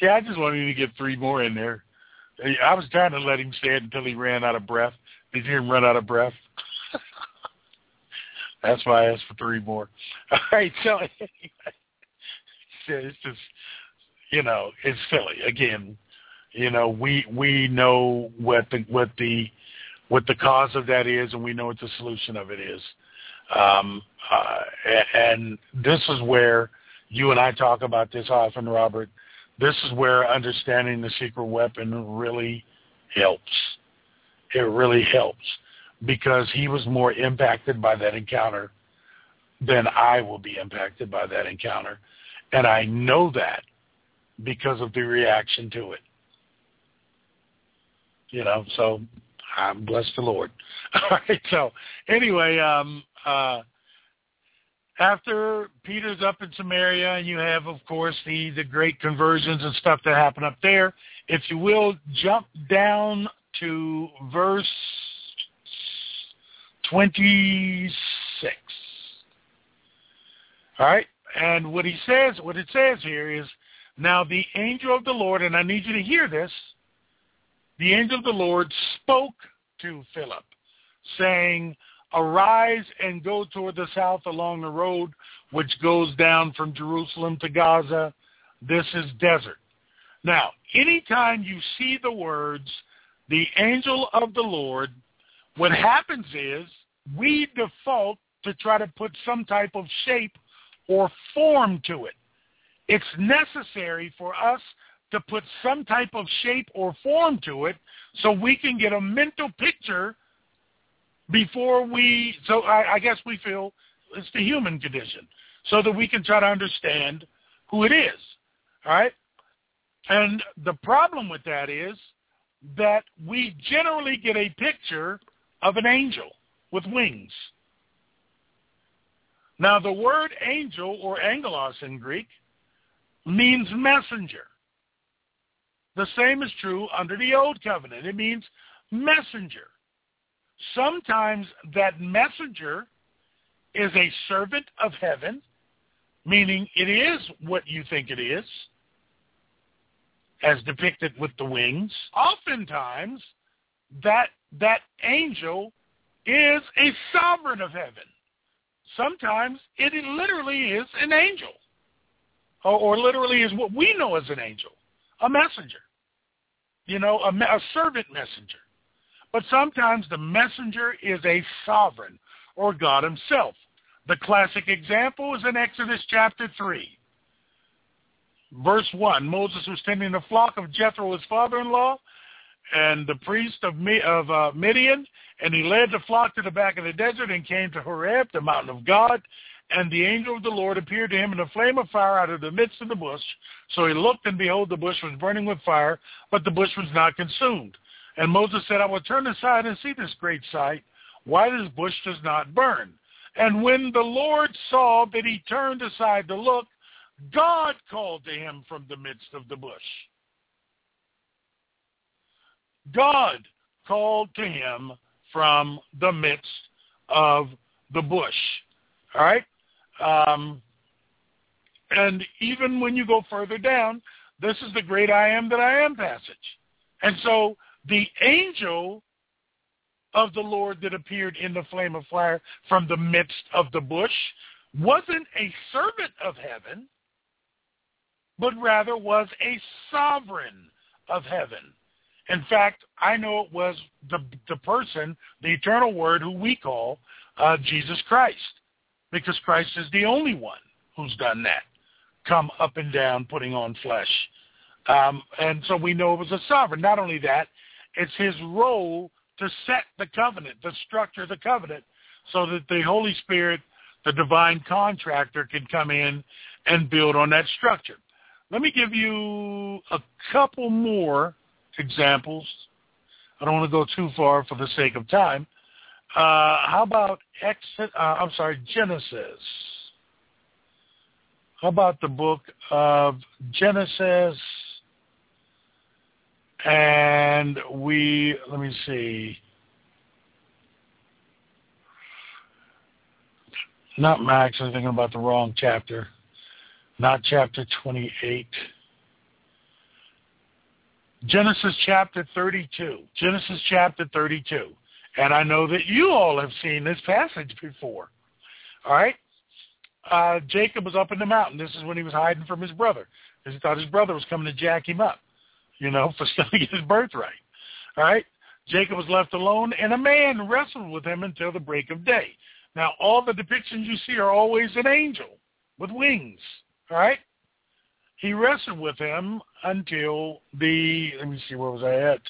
[SPEAKER 2] Yeah, I just wanted to get three more in there. I was trying to let him say it until he ran out of breath. Did you hear him run out of breath? That's why I asked for three more. All right, so it's just, you know, it's silly. Again, you know, we we know what the what the what the cause of that is, and we know what the solution of it is. Um, uh, and this is where you and I talk about this often, Robert. This is where understanding the secret weapon really helps. It really helps because he was more impacted by that encounter than I will be impacted by that encounter. And I know that because of the reaction to it. You know, so I'm blessed the Lord. All right, so anyway, um, uh, after Peter's up in Samaria, you have, of course, the, the great conversions and stuff that happen up there. If you will, jump down to verse twenty-six. All right, and what he says, what it says here is, now the angel of the Lord, and I need you to hear this, the angel of the Lord spoke to Philip, saying, arise and go toward the south along the road which goes down from Jerusalem to Gaza. This is desert. Now, anytime you see the words, the angel of the Lord, what happens is we default to try to put some type of shape or form to it. It's necessary for us to put some type of shape or form to it so we can get a mental picture before we, so I, I guess we feel it's the human condition, so that we can try to understand who it is, all right? And the problem with that is that we generally get a picture of an angel with wings. Now, the word angel, or angelos in Greek, means messenger. The same is true under the Old Covenant. It means messenger. Sometimes that messenger is a servant of heaven, meaning it is what you think it is, as depicted with the wings. Oftentimes, that that angel is a sovereign of heaven. Sometimes it literally is an angel, or, or literally is what we know as an angel, a messenger, you know, a, a servant messenger. But sometimes the messenger is a sovereign, or God himself. The classic example is in Exodus chapter three. Verse one, Moses was tending the flock of Jethro, his father-in-law, and the priest of, of uh, Midian, and he led the flock to the back of the desert and came to Horeb, the mountain of God, and the angel of the Lord appeared to him in a flame of fire out of the midst of the bush. So he looked, and behold, the bush was burning with fire, but the bush was not consumed. And Moses said, I will turn aside and see this great sight, why this bush does not burn. And when the Lord saw that he turned aside to look, God called to him from the midst of the bush. God called to him from the midst of the bush. All right? Um, and even when you go further down, this is the great I am that I am passage. And so the angel of the Lord that appeared in the flame of fire from the midst of the bush wasn't a servant of heaven, but rather was a sovereign of heaven. In fact, I know it was the the person, the eternal word, who we call uh, Jesus Christ, because Christ is the only one who's done that, come up and down, putting on flesh. Um, and so we know it was a sovereign. Not only that, it's his role to set the covenant, to structure the covenant, so that the Holy Spirit, the divine contractor, can come in and build on that structure. Let me give you a couple more examples. I don't want to go too far for the sake of time. Uh, how about Exit? Uh, I'm sorry, Genesis. How about the book of Genesis? And we, let me see. Not Max, I'm thinking about the wrong chapter. Not chapter twenty-eight. Genesis chapter thirty-two. Genesis chapter thirty-two. And I know that you all have seen this passage before. All right? Uh, Jacob was up in the mountain. This is when he was hiding from his brother, because he thought his brother was coming to jack him up, you know, for stealing his birthright. All right? Jacob was left alone, and a man wrestled with him until the break of day. Now, all the depictions you see are always an angel with wings. All right? He wrestled with him until the, let me see, where was I at?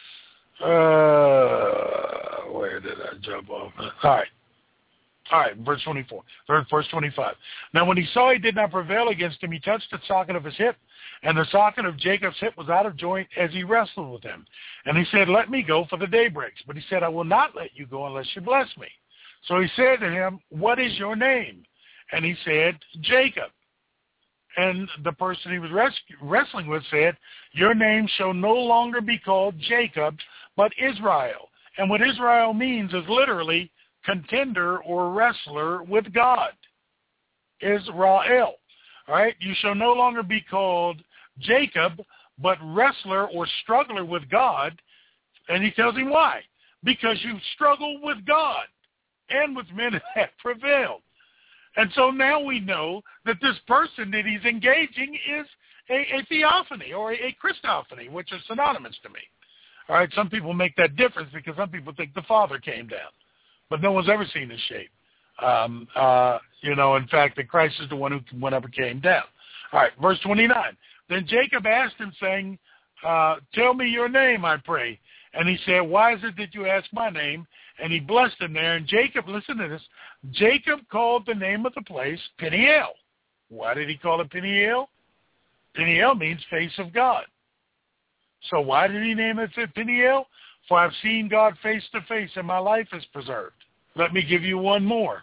[SPEAKER 2] Uh, where did I jump off? All right. All right, verse twenty-four, verse twenty-five. Now when he saw he did not prevail against him, he touched the socket of his hip, and the socket of Jacob's hip was out of joint as he wrestled with him. And he said, let me go, for the day breaks. But he said, I will not let you go unless you bless me. So he said to him, what is your name? And he said, Jacob. And the person he was res- wrestling with said, your name shall no longer be called Jacob, but Israel. And what Israel means is literally contender or wrestler with God. Israel. All right? You shall no longer be called Jacob, but wrestler or struggler with God. And he tells him why. Because you struggle with God and with men that have prevailed. And so now we know that this person that he's engaging is a, a theophany or a, a Christophany, which are synonymous to me. All right, some people make that difference because some people think the Father came down, but no one's ever seen his shape. Um, uh, you know, in fact, that Christ is the one who went up and came down. All right, verse twenty-nine. Then Jacob asked him, saying, uh, tell me your name, I pray. And he said, why is it that you ask my name? And he blessed him there. And Jacob, listen to this, Jacob called the name of the place Peniel. Why did he call it Peniel? Peniel means face of God. So why did he name it Peniel? For I've seen God face to face, and my life is preserved. Let me give you one more.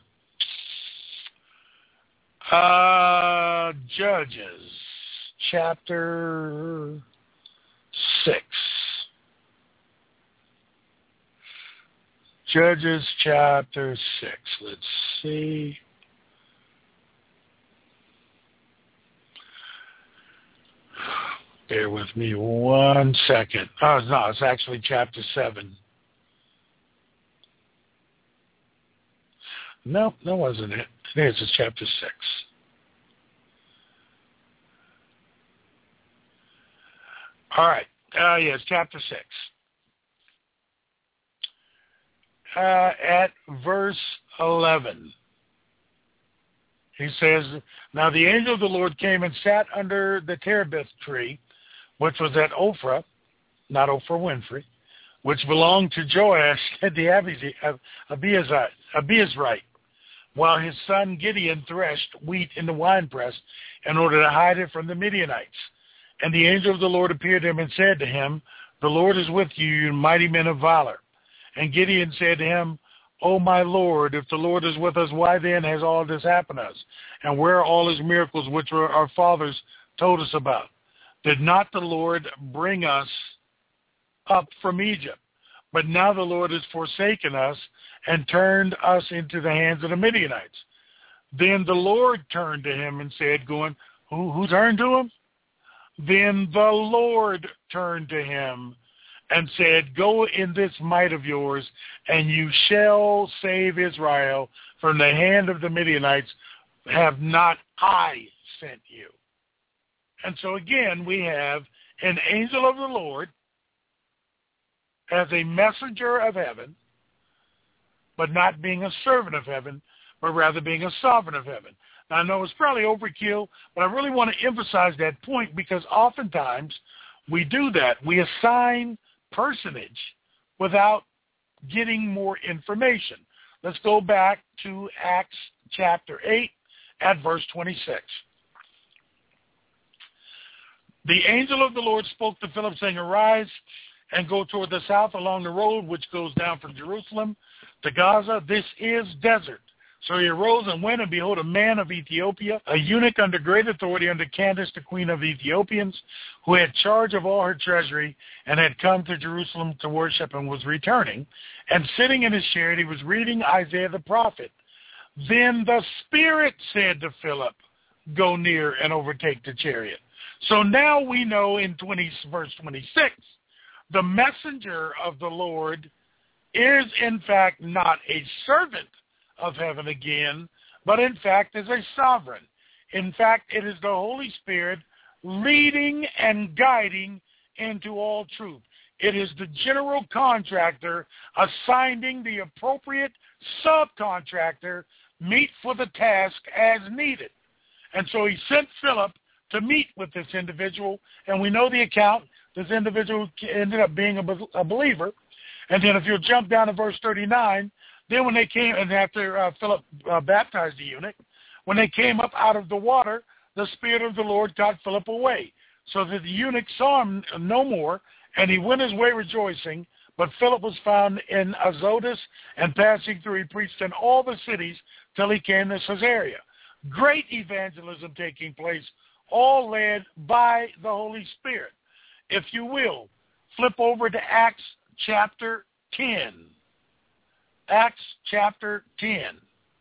[SPEAKER 2] Uh, Judges, chapter six. Judges chapter six. Let's see. Bear with me one second. Oh, no, it's actually chapter seven. No, that wasn't it. It is. It's chapter six. All right. Uh, yes, chapter six. Uh, at verse eleven, he says, now the angel of the Lord came and sat under the terebinth tree, which was at Ophrah, not Oprah Winfrey, which belonged to Joash the Abiezrite, while his son Gideon threshed wheat in the winepress in order to hide it from the Midianites. And the angel of the Lord appeared to him and said to him, the Lord is with you, you mighty men of valor. And Gideon said to him, O my Lord, if the Lord is with us, why then has all this happened to us? And where are all his miracles which our fathers told us about? Did not the Lord bring us up from Egypt? But now the Lord has forsaken us and turned us into the hands of the Midianites. Then the Lord turned to him and said, going, who, who turned to him? Then the Lord turned to him and said, go in this might of yours, and you shall save Israel from the hand of the Midianites. Have not I sent you? And so again, we have an angel of the Lord as a messenger of heaven, but not being a servant of heaven, but rather being a sovereign of heaven. Now, I know it's probably overkill, but I really want to emphasize that point because oftentimes we do that. We assign personage without getting more information. Let's go back to Acts chapter eight at verse twenty-six. The angel of the Lord spoke to Philip, saying, arise and go toward the south along the road which goes down from Jerusalem to Gaza. This is desert. So he arose and went, and behold, a man of Ethiopia, a eunuch under great authority under Candace, the queen of the Ethiopians, who had charge of all her treasury, and had come to Jerusalem to worship, and was returning. And sitting in his chariot, he was reading Isaiah the prophet. Then the Spirit said to Philip, go near and overtake the chariot. So now we know in twenty, verse twenty-six, the messenger of the Lord is in fact not a servant of heaven again, but in fact is a sovereign. In fact, it is the Holy Spirit leading and guiding into all truth. It is the general contractor assigning the appropriate subcontractor meet for the task as needed. And so he sent Philip to meet with this individual, and we know the account. This individual ended up being a, a believer. And then if you'll jump down to verse thirty-nine, then when they came, and after uh, Philip uh, baptized the eunuch, when they came up out of the water, the Spirit of the Lord caught Philip away, so that the eunuch saw him no more, and he went his way rejoicing. But Philip was found in Azotus, and passing through, he preached in all the cities till he came to Caesarea. Great evangelism taking place, all led by the Holy Spirit. If you will, flip over to Acts chapter ten. Acts chapter ten,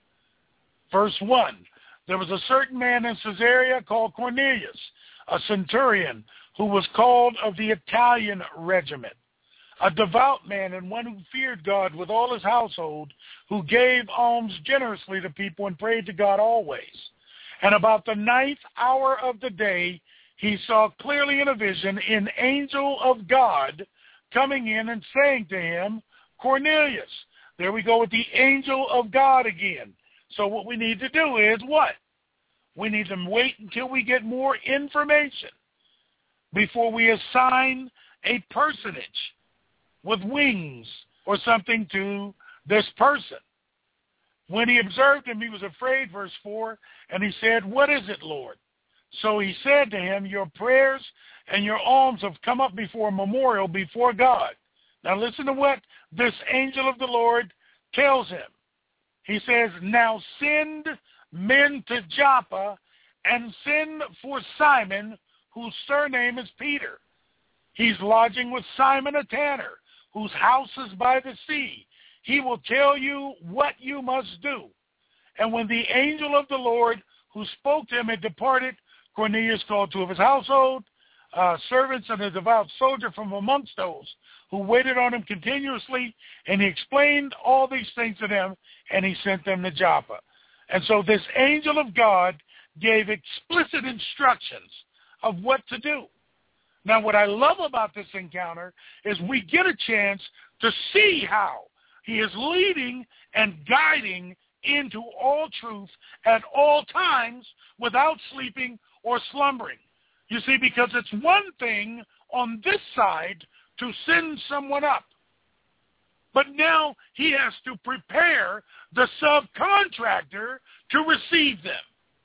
[SPEAKER 2] verse one. There was a certain man in Caesarea called Cornelius, a centurion, who was called of the Italian regiment, a devout man and one who feared God with all his household, who gave alms generously to people and prayed to God always. And about the ninth hour of the day, he saw clearly in a vision an angel of God coming in and saying to him, Cornelius. There we go with the angel of God again. So what we need to do is what? We need to wait until we get more information before we assign a personage with wings or something to this person. When he observed him, he was afraid, verse four, and he said, what is it, Lord? So he said to him, your prayers and your alms have come up before a memorial before God. Now listen to what this angel of the Lord tells him. He says, now send men to Joppa and send for Simon, whose surname is Peter. He's lodging with Simon a tanner, whose house is by the sea. He will tell you what you must do. And when the angel of the Lord who spoke to him had departed, Cornelius called two of his household uh, servants and a devout soldier from amongst those who waited on him continuously, and he explained all these things to them, and he sent them to Joppa. And so this angel of God gave explicit instructions of what to do. Now, what I love about this encounter is we get a chance to see how he is leading and guiding into all truth at all times without sleeping or slumbering. You see, because it's one thing on this side to send someone up, but now he has to prepare the subcontractor to receive them.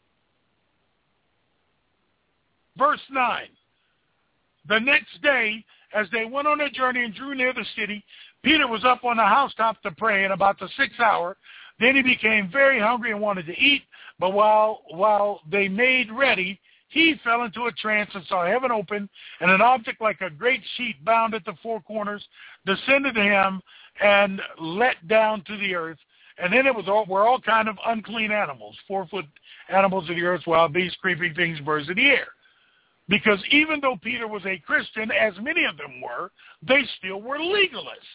[SPEAKER 2] Verse nine. The next day, as they went on a journey and drew near the city, Peter was up on the housetop to pray, and about the sixth hour, then he became very hungry and wanted to eat. But while while they made ready, he fell into a trance and saw heaven open, and an object like a great sheet bound at the four corners descended to him and let down to the earth. And then it was all were all kind of unclean animals, four-foot animals of the earth, wild beasts, creeping things, birds of the air. Because even though Peter was a Christian, as many of them were, they still were legalists.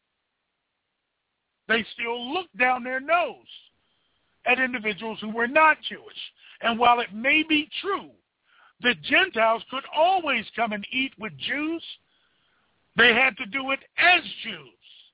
[SPEAKER 2] They still looked down their nose at individuals who were not Jewish. And while it may be true that Gentiles could always come and eat with Jews, they had to do it as Jews.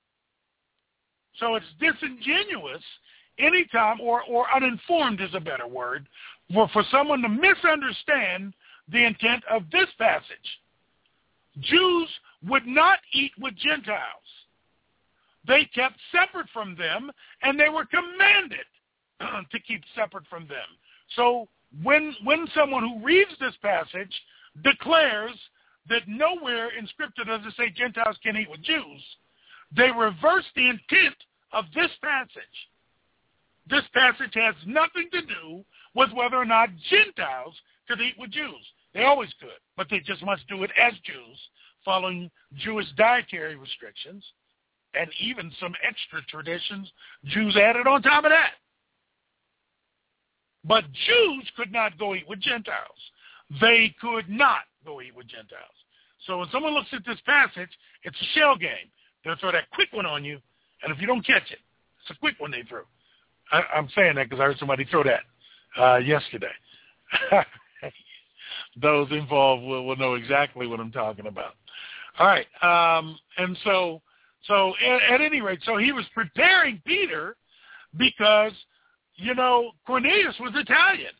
[SPEAKER 2] So it's disingenuous anytime, or, or uninformed is a better word, for, for someone to misunderstand the intent of this passage. Jews would not eat with Gentiles. They kept separate from them, and they were commanded to keep separate from them. So when when someone who reads this passage declares that nowhere in Scripture does it say Gentiles can eat with Jews, they reverse the intent of this passage. This passage has nothing to do with whether or not Gentiles could eat with Jews. They always could, but they just must do it as Jews, following Jewish dietary restrictions, and even some extra traditions Jews added on top of that. But Jews could not go eat with Gentiles. They could not go eat with Gentiles. So when someone looks at this passage, it's a shell game. They'll throw that quick one on you, and if you don't catch it, it's a quick one they threw. I, I'm saying that because I heard somebody throw that uh, yesterday. Those involved will, will know exactly what I'm talking about. All right, um, and so so at, at any rate, so he was preparing Peter because, you know, Cornelius was Italian.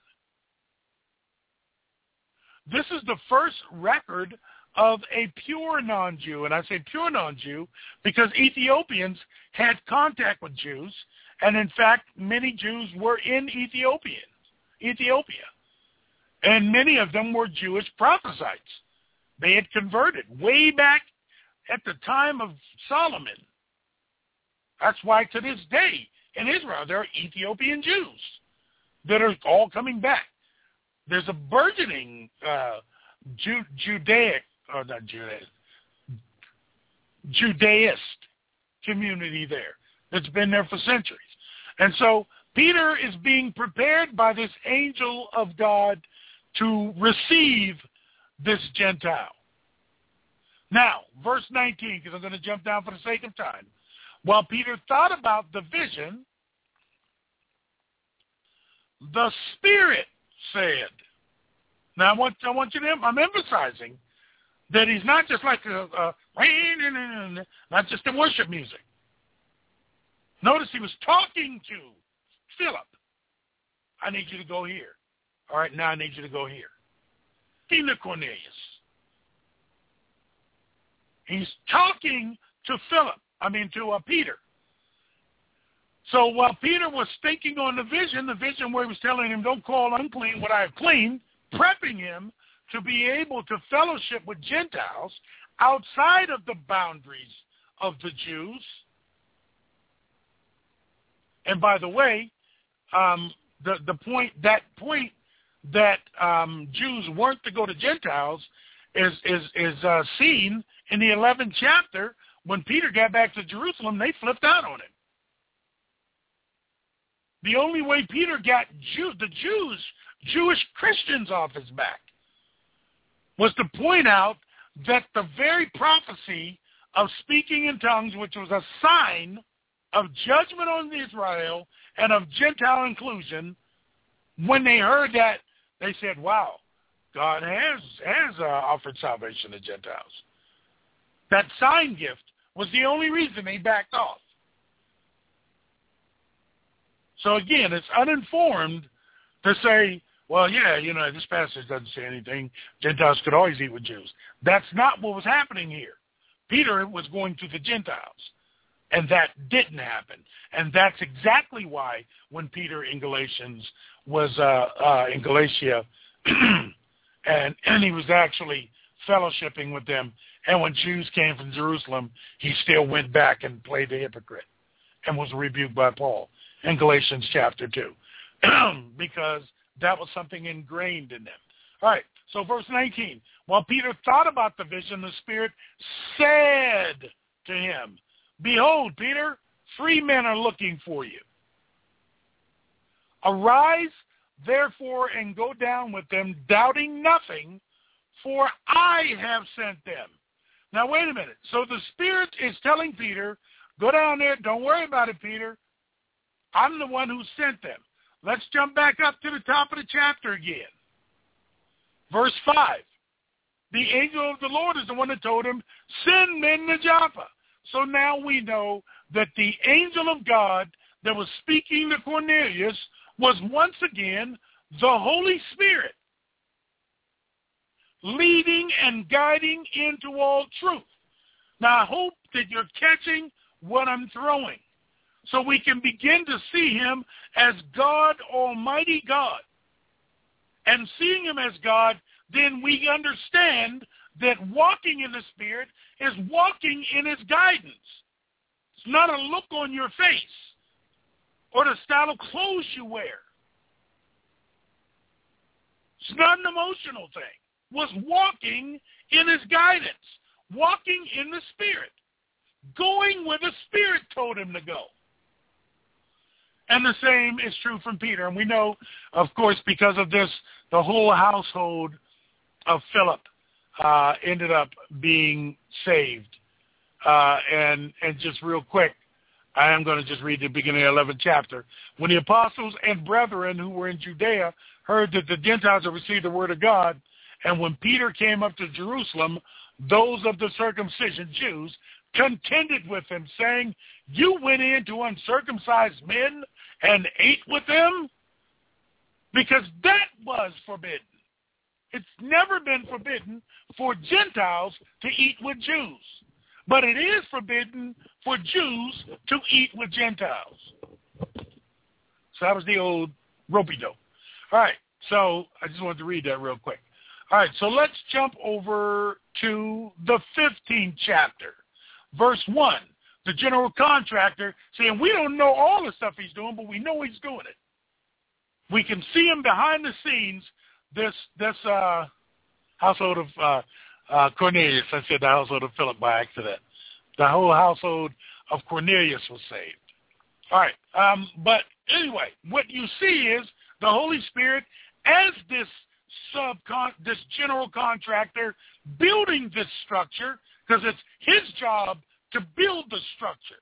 [SPEAKER 2] This is the first record of a pure non-Jew, and I say pure non-Jew because Ethiopians had contact with Jews, and in fact, many Jews were in Ethiopian, Ethiopia, and many of them were Jewish proselytes. They had converted way back at the time of Solomon. That's why to this day in Israel there are Ethiopian Jews that are all coming back. There's a burgeoning uh, Ju- Judaic, or not Judaic, Judaist community there that's been there for centuries. And so Peter is being prepared by this angel of God to receive this Gentile. Now, verse nineteen, because I'm going to jump down for the sake of time. While Peter thought about the vision, the Spirit said. Now, I want, I want you to, I'm emphasizing that he's not just like a, a not just in worship music. Notice he was talking to Philip. I need you to go here. All right, now I need you to go here. Tina Cornelius. He's talking to Philip, I mean to uh, Peter. So while Peter was thinking on the vision, the vision where he was telling him, don't call unclean what I have clean, prepping him to be able to fellowship with Gentiles outside of the boundaries of the Jews. And by the way, um, the, the point, that point that um, Jews weren't to go to Gentiles is, is, is uh, seen in the eleventh chapter. When Peter got back to Jerusalem, they flipped out on him. The only way Peter got Jew, the Jews, Jewish Christians off his back was to point out that the very prophecy of speaking in tongues, which was a sign of judgment on Israel and of Gentile inclusion, when they heard that, they said, wow, God has, has uh, offered salvation to Gentiles. That sign gift was the only reason they backed off. So again, it's uninformed to say, well, yeah, you know, this passage doesn't say anything. Gentiles could always eat with Jews. That's not what was happening here. Peter was going to the Gentiles, and that didn't happen. And that's exactly why when Peter in Galatians was uh, uh, in Galatia, and, and he was actually fellowshipping with them, and when Jews came from Jerusalem, he still went back and played the hypocrite and was rebuked by Paul in Galatians chapter two, because that was something ingrained in them. All right, so verse nineteen. While Peter thought about the vision, the Spirit said to him, behold, Peter, three men are looking for you. Arise, therefore, and go down with them, doubting nothing, for I have sent them. Now, wait a minute. So the Spirit is telling Peter, go down there. Don't worry about it, Peter. I'm the one who sent them. Let's jump back up to the top of the chapter again. Verse five. The angel of the Lord is the one that told him, send men to Joppa. So now we know that the angel of God that was speaking to Cornelius was once again the Holy Spirit, leading and guiding into all truth. Now, I hope that you're catching what I'm throwing, so we can begin to see him as God, Almighty God. And seeing him as God, then we understand that walking in the Spirit is walking in his guidance. It's not a look on your face or the style of clothes you wear. It's not an emotional thing. It was walking in his guidance, walking in the Spirit, going where the Spirit told him to go. And the same is true from Peter. And we know, of course, because of this, the whole household of Philip uh, ended up being saved. Uh, and, and just real quick, I am going to just read the beginning of the eleventh chapter. When the apostles and brethren who were in Judea heard that the Gentiles had received the word of God, and when Peter came up to Jerusalem, those of the circumcision Jews contended with him, saying, you went in to uncircumcised men and ate with them? Because that was forbidden. It's never been forbidden for Gentiles to eat with Jews. But it is forbidden for Jews to eat with Gentiles. So that was the old ropey-dope. All right, so I just wanted to read that real quick. All right, so let's jump over to the fifteenth chapter. Verse one, the general contractor saying, we don't know all the stuff he's doing, but we know he's doing it. We can see him behind the scenes, this this uh, household of uh, uh, Cornelius. I said the household of Philip by accident. The whole household of Cornelius was saved. All right, um, but anyway, what you see is the Holy Spirit as this subcon, this general contractor building this structure, because it's his job to build the structure.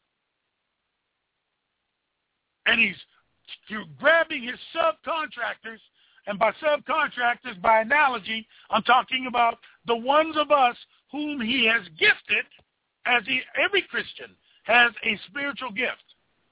[SPEAKER 2] And he's grabbing his subcontractors, and by subcontractors, by analogy, I'm talking about the ones of us whom he has gifted, as he, every Christian has a spiritual gift.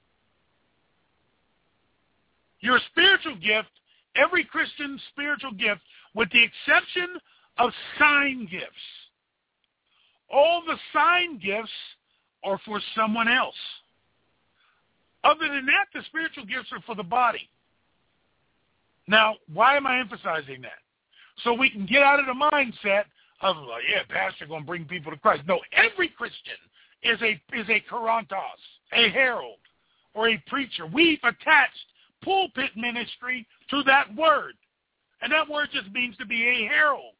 [SPEAKER 2] Your spiritual gift, every Christian's spiritual gift, with the exception of sign gifts. All the sign gifts are for someone else. Other than that, the spiritual gifts are for the body. Now, why am I emphasizing that? So we can get out of the mindset of, well, yeah, pastor going to bring people to Christ. No, every Christian is a is a charantos, a herald, or a preacher. We've attached pulpit ministry to that word. And that word just means to be a herald.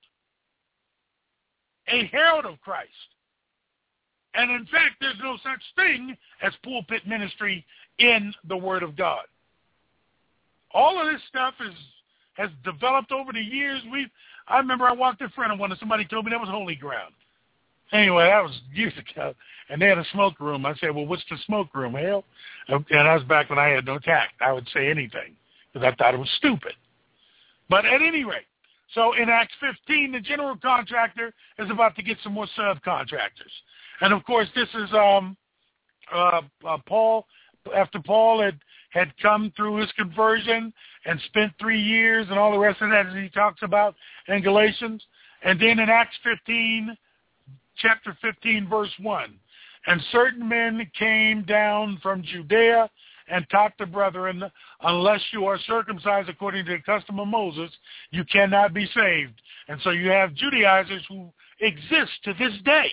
[SPEAKER 2] A herald of Christ. And in fact, there's no such thing as pulpit ministry in the Word of God. All of this stuff is has developed over the years. We, I remember I walked in front of one and somebody told me that was holy ground. Anyway, that was years ago. And they had a smoke room. I said, well, what's the smoke room? Hell, and that was back when I had no tact. I would say anything because I thought it was stupid. But at any rate, so in Acts fifteen, the general contractor is about to get some more subcontractors. And, of course, this is um, uh, uh, Paul, after Paul had, had come through his conversion and spent three years and all the rest of that as he talks about in Galatians. And then in Acts fifteen, chapter fifteen, verse one, and certain men came down from Judea and taught the brethren, unless you are circumcised according to the custom of Moses, you cannot be saved. And so you have Judaizers who exist to this day.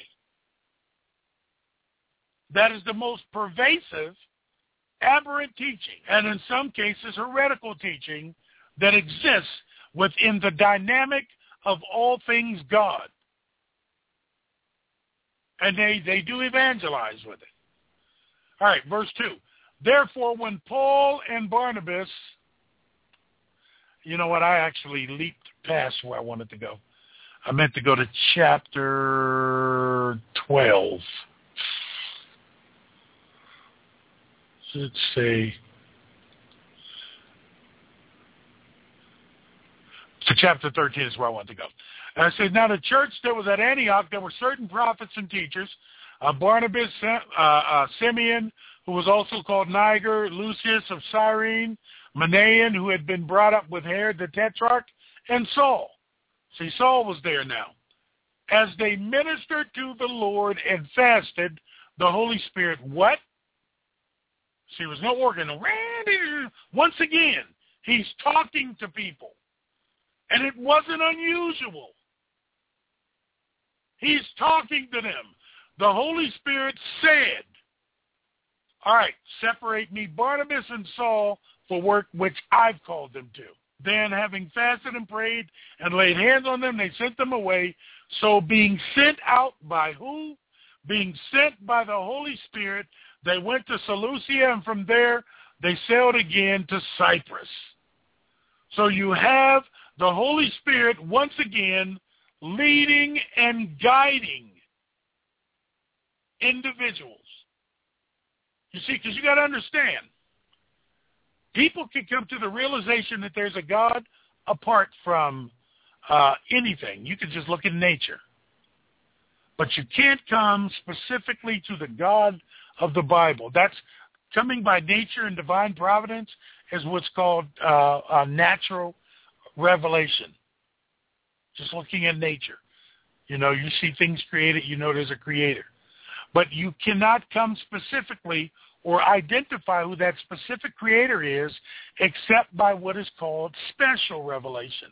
[SPEAKER 2] That is the most pervasive, aberrant teaching, and in some cases heretical teaching that exists within the dynamic of all things God. And they, they do evangelize with it. All right, verse two. Therefore, when Paul and Barnabas, you know what, I actually leaped past where I wanted to go. I meant to go to chapter twelve. Let's see. To chapter thirteen is where I want to go. And I said, now the church that was at Antioch, there were certain prophets and teachers, uh, Barnabas, uh, uh, Simeon, who was also called Niger, Lucius of Cyrene, Manaen, who had been brought up with Herod the Tetrarch, and Saul. See, Saul was there now. As they ministered to the Lord and fasted, the Holy Spirit, what? See, there was no organ. Once again, he's talking to people. And it wasn't unusual. He's talking to them. The Holy Spirit said, all right, separate me, Barnabas and Saul, for work which I've called them to. Then, having fasted and prayed and laid hands on them, they sent them away. So being sent out by who? Being sent by the Holy Spirit, they went to Seleucia, and from there they sailed again to Cyprus. So you have the Holy Spirit once again leading and guiding individuals. You see, because you got to understand, people can come to the realization that there's a God apart from uh, anything. You can just look at nature. But you can't come specifically to the God of the Bible. That's coming by nature and divine providence is what's called uh, a natural revelation. Just looking at nature. You know, you see things created, you know there's a creator. But you cannot come specifically or identify who that specific creator is except by what is called special revelation.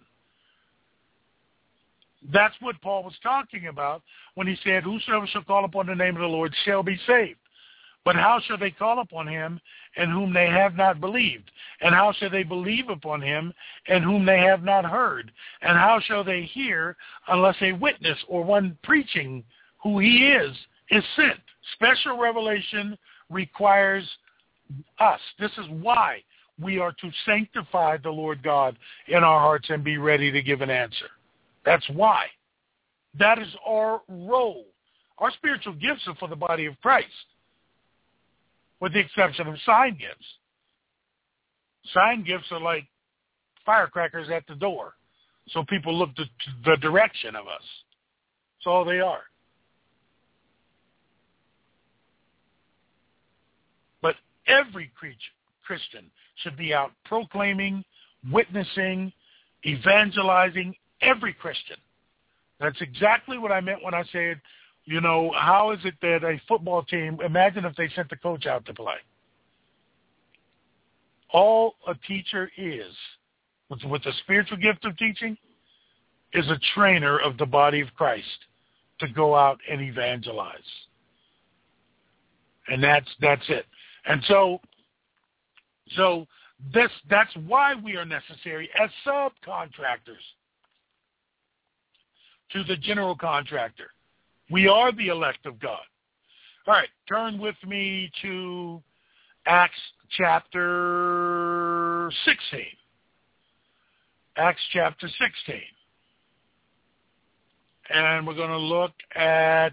[SPEAKER 2] That's what Paul was talking about when he said, whosoever shall call upon the name of the Lord shall be saved. But how shall they call upon him in whom they have not believed? And how shall they believe upon him in whom they have not heard? And how shall they hear unless a witness or one preaching who he is is sent? Special revelation requires us. This is why we are to sanctify the Lord God in our hearts and be ready to give an answer. That's why. That is our role. Our spiritual gifts are for the body of Christ, with the exception of sign gifts. Sign gifts are like firecrackers at the door, so people look to the direction of us. That's all they are. But every creature, Christian should be out proclaiming, witnessing, evangelizing. Every Christian. That's exactly what I meant when I said, you know, how is it that a football team, imagine if they sent the coach out to play. All a teacher is, with, with the spiritual gift of teaching, is a trainer of the body of Christ to go out and evangelize. And that's that's it. And so, so this that's why we are necessary as subcontractors to the general contractor. We are the elect of God. All right, turn with me to Acts chapter sixteen. Acts chapter sixteen. And we're going to look at,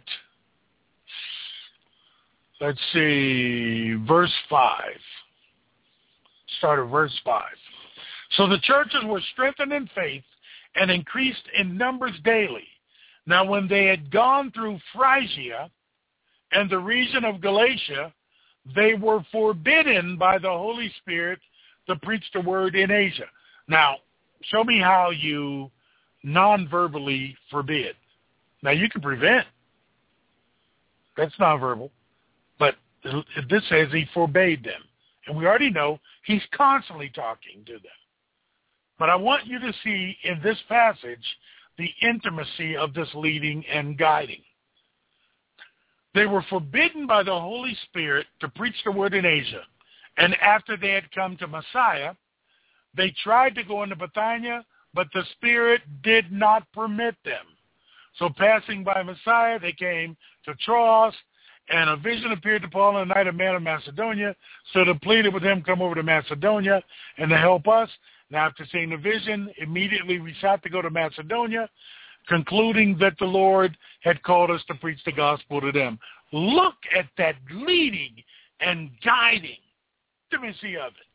[SPEAKER 2] let's see, verse five. Start at verse five. So the churches were strengthened in faith and increased in numbers daily. Now when they had gone through Phrygia and the region of Galatia, they were forbidden by the Holy Spirit to preach the word in Asia. Now, show me how you non-verbally forbid. Now, you can prevent. That's nonverbal. But this says he forbade them. And we already know he's constantly talking to them. But I want you to see in this passage the intimacy of this leading and guiding. They were forbidden by the Holy Spirit to preach the word in Asia. And after they had come to Messiah, they tried to go into Bithynia, but the Spirit did not permit them. So passing by Messiah, they came to Troas, and a vision appeared to Paul in the night of man of Macedonia. So they pleaded with him, come over to Macedonia and to help us. Now, after seeing the vision, immediately we sought to go to Macedonia, concluding that the Lord had called us to preach the gospel to them. Look at that leading and guiding intimacy of it.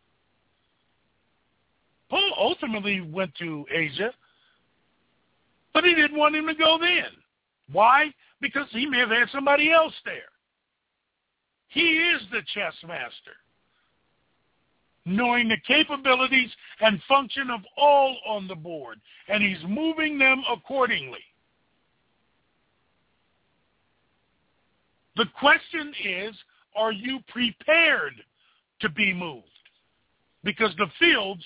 [SPEAKER 2] Paul ultimately went to Asia, but he didn't want him to go then. Why? Because he may have had somebody else there. He is the chess master, knowing the capabilities and function of all on the board, and he's moving them accordingly. The question is, are you prepared to be moved? Because the fields,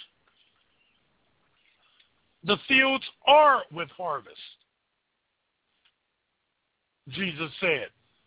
[SPEAKER 2] the fields are with harvest, Jesus said.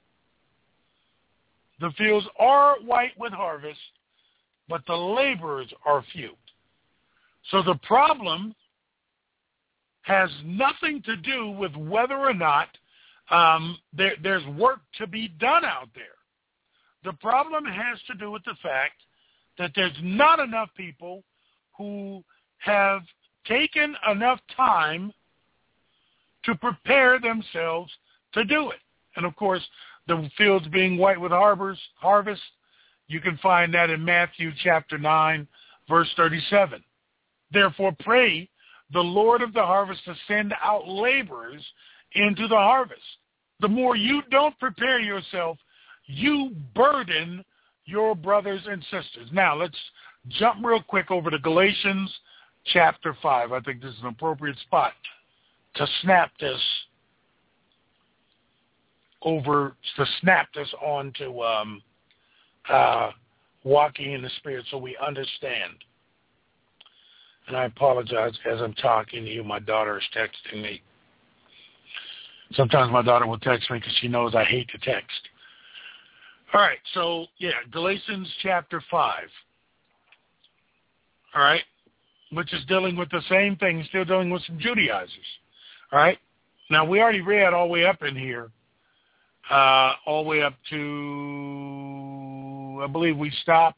[SPEAKER 2] The fields are white with harvest, but the laborers are few. So the problem has nothing to do with whether or not um, there, there's work to be done out there. The problem has to do with the fact that there's not enough people who have taken enough time to prepare themselves to do it. And, of course, the fields being white with harbors, harvest, you can find that in Matthew chapter nine, verse thirty-seven. Therefore, pray the Lord of the harvest to send out laborers into the harvest. The more you don't prepare yourself, you burden your brothers and sisters. Now, let's jump real quick over to Galatians chapter five. I think this is an appropriate spot to snap this over, to snap this on to um, uh, walking in the Spirit so we understand. And I apologize as I'm talking to you. My daughter is texting me. Sometimes my daughter will text me because she knows I hate to text. All right, so, yeah, Galatians chapter five. All right, which is dealing with the same thing, still dealing with some Judaizers. All right, now we already read all the way up in here, uh, all the way up to, I believe we stopped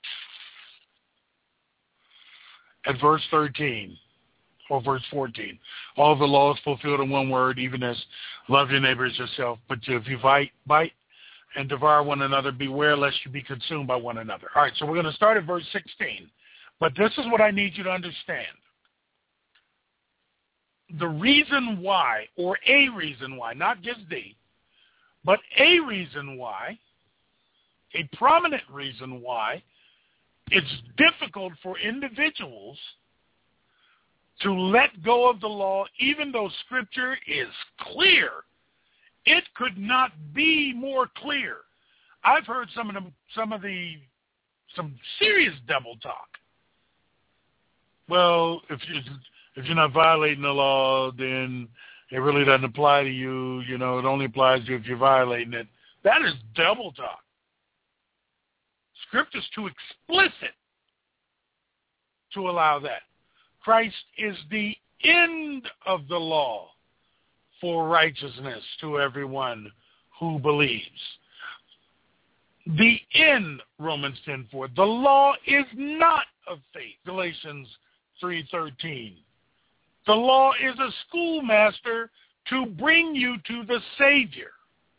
[SPEAKER 2] at verse thirteen. Or verse fourteen. All the law is fulfilled in one word, even as love your neighbor as yourself. But if you bite, bite and devour one another, beware lest you be consumed by one another. All right, so we're going to start at verse sixteen. But this is what I need you to understand. The reason why, or a reason why, not just the, but a reason why, a prominent reason why, it's difficult for individuals to let go of the law, even though Scripture is clear. It could not be more clear. I've heard some of the, some of the, some serious double talk. Well, if you if you're not violating the law, then it really doesn't apply to you. You know, it only applies to you if you're violating it. That is double talk. Scripture's too explicit to allow that. Christ is the end of the law for righteousness to everyone who believes. The end, Romans ten four. The law is not of faith, Galatians three thirteen. The law is a schoolmaster to bring you to the Savior.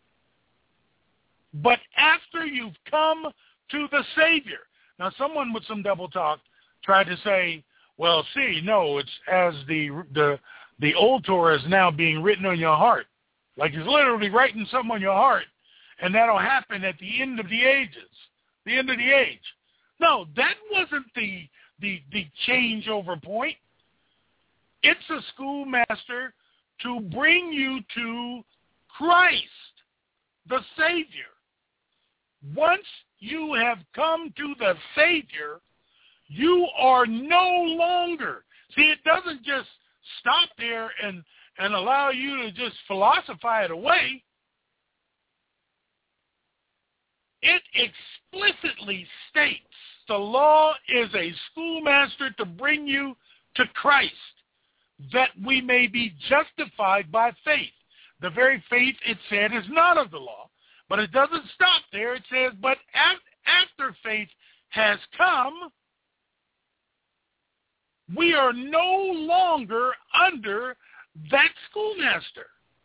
[SPEAKER 2] But after you've come to the Savior. Now, someone with some double talk tried to say, well, see, no, it's as the the the old Torah is now being written on your heart. Like it's literally writing something on your heart, and that'll happen at the end of the ages, the end of the age. No, that wasn't the the the changeover point. It's a schoolmaster to bring you to Christ, the Savior. Once you have come to the Savior, you are no longer. See, it doesn't just stop there and, and allow you to just philosophize it away. It explicitly states the law is a schoolmaster to bring you to Christ, that we may be justified by faith. The very faith, it said, is not of the law. But it doesn't stop there. It says, but after faith has come, we are no longer under that schoolmaster.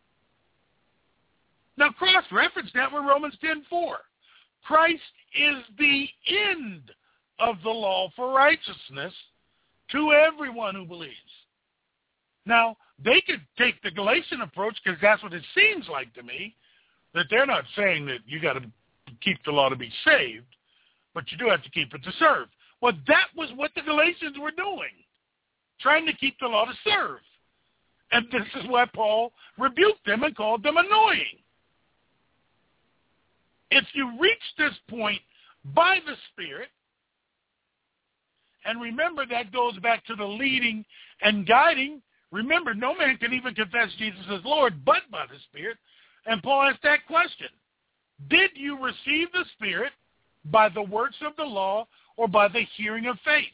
[SPEAKER 2] Now, cross-reference that with Romans ten four. Christ is the end of the law for righteousness to everyone who believes. Now, they could take the Galatian approach because that's what it seems like to me, that they're not saying that you got to keep the law to be saved, but you do have to keep it to serve. Well, that was what the Galatians were doing, trying to keep the law to serve. And this is why Paul rebuked them and called them annoying. If you reach this point by the Spirit, and remember that goes back to the leading and guiding. Remember, no man can even confess Jesus as Lord but by the Spirit. And Paul asked that question. Did you receive the Spirit by the works of the law or by the hearing of faith?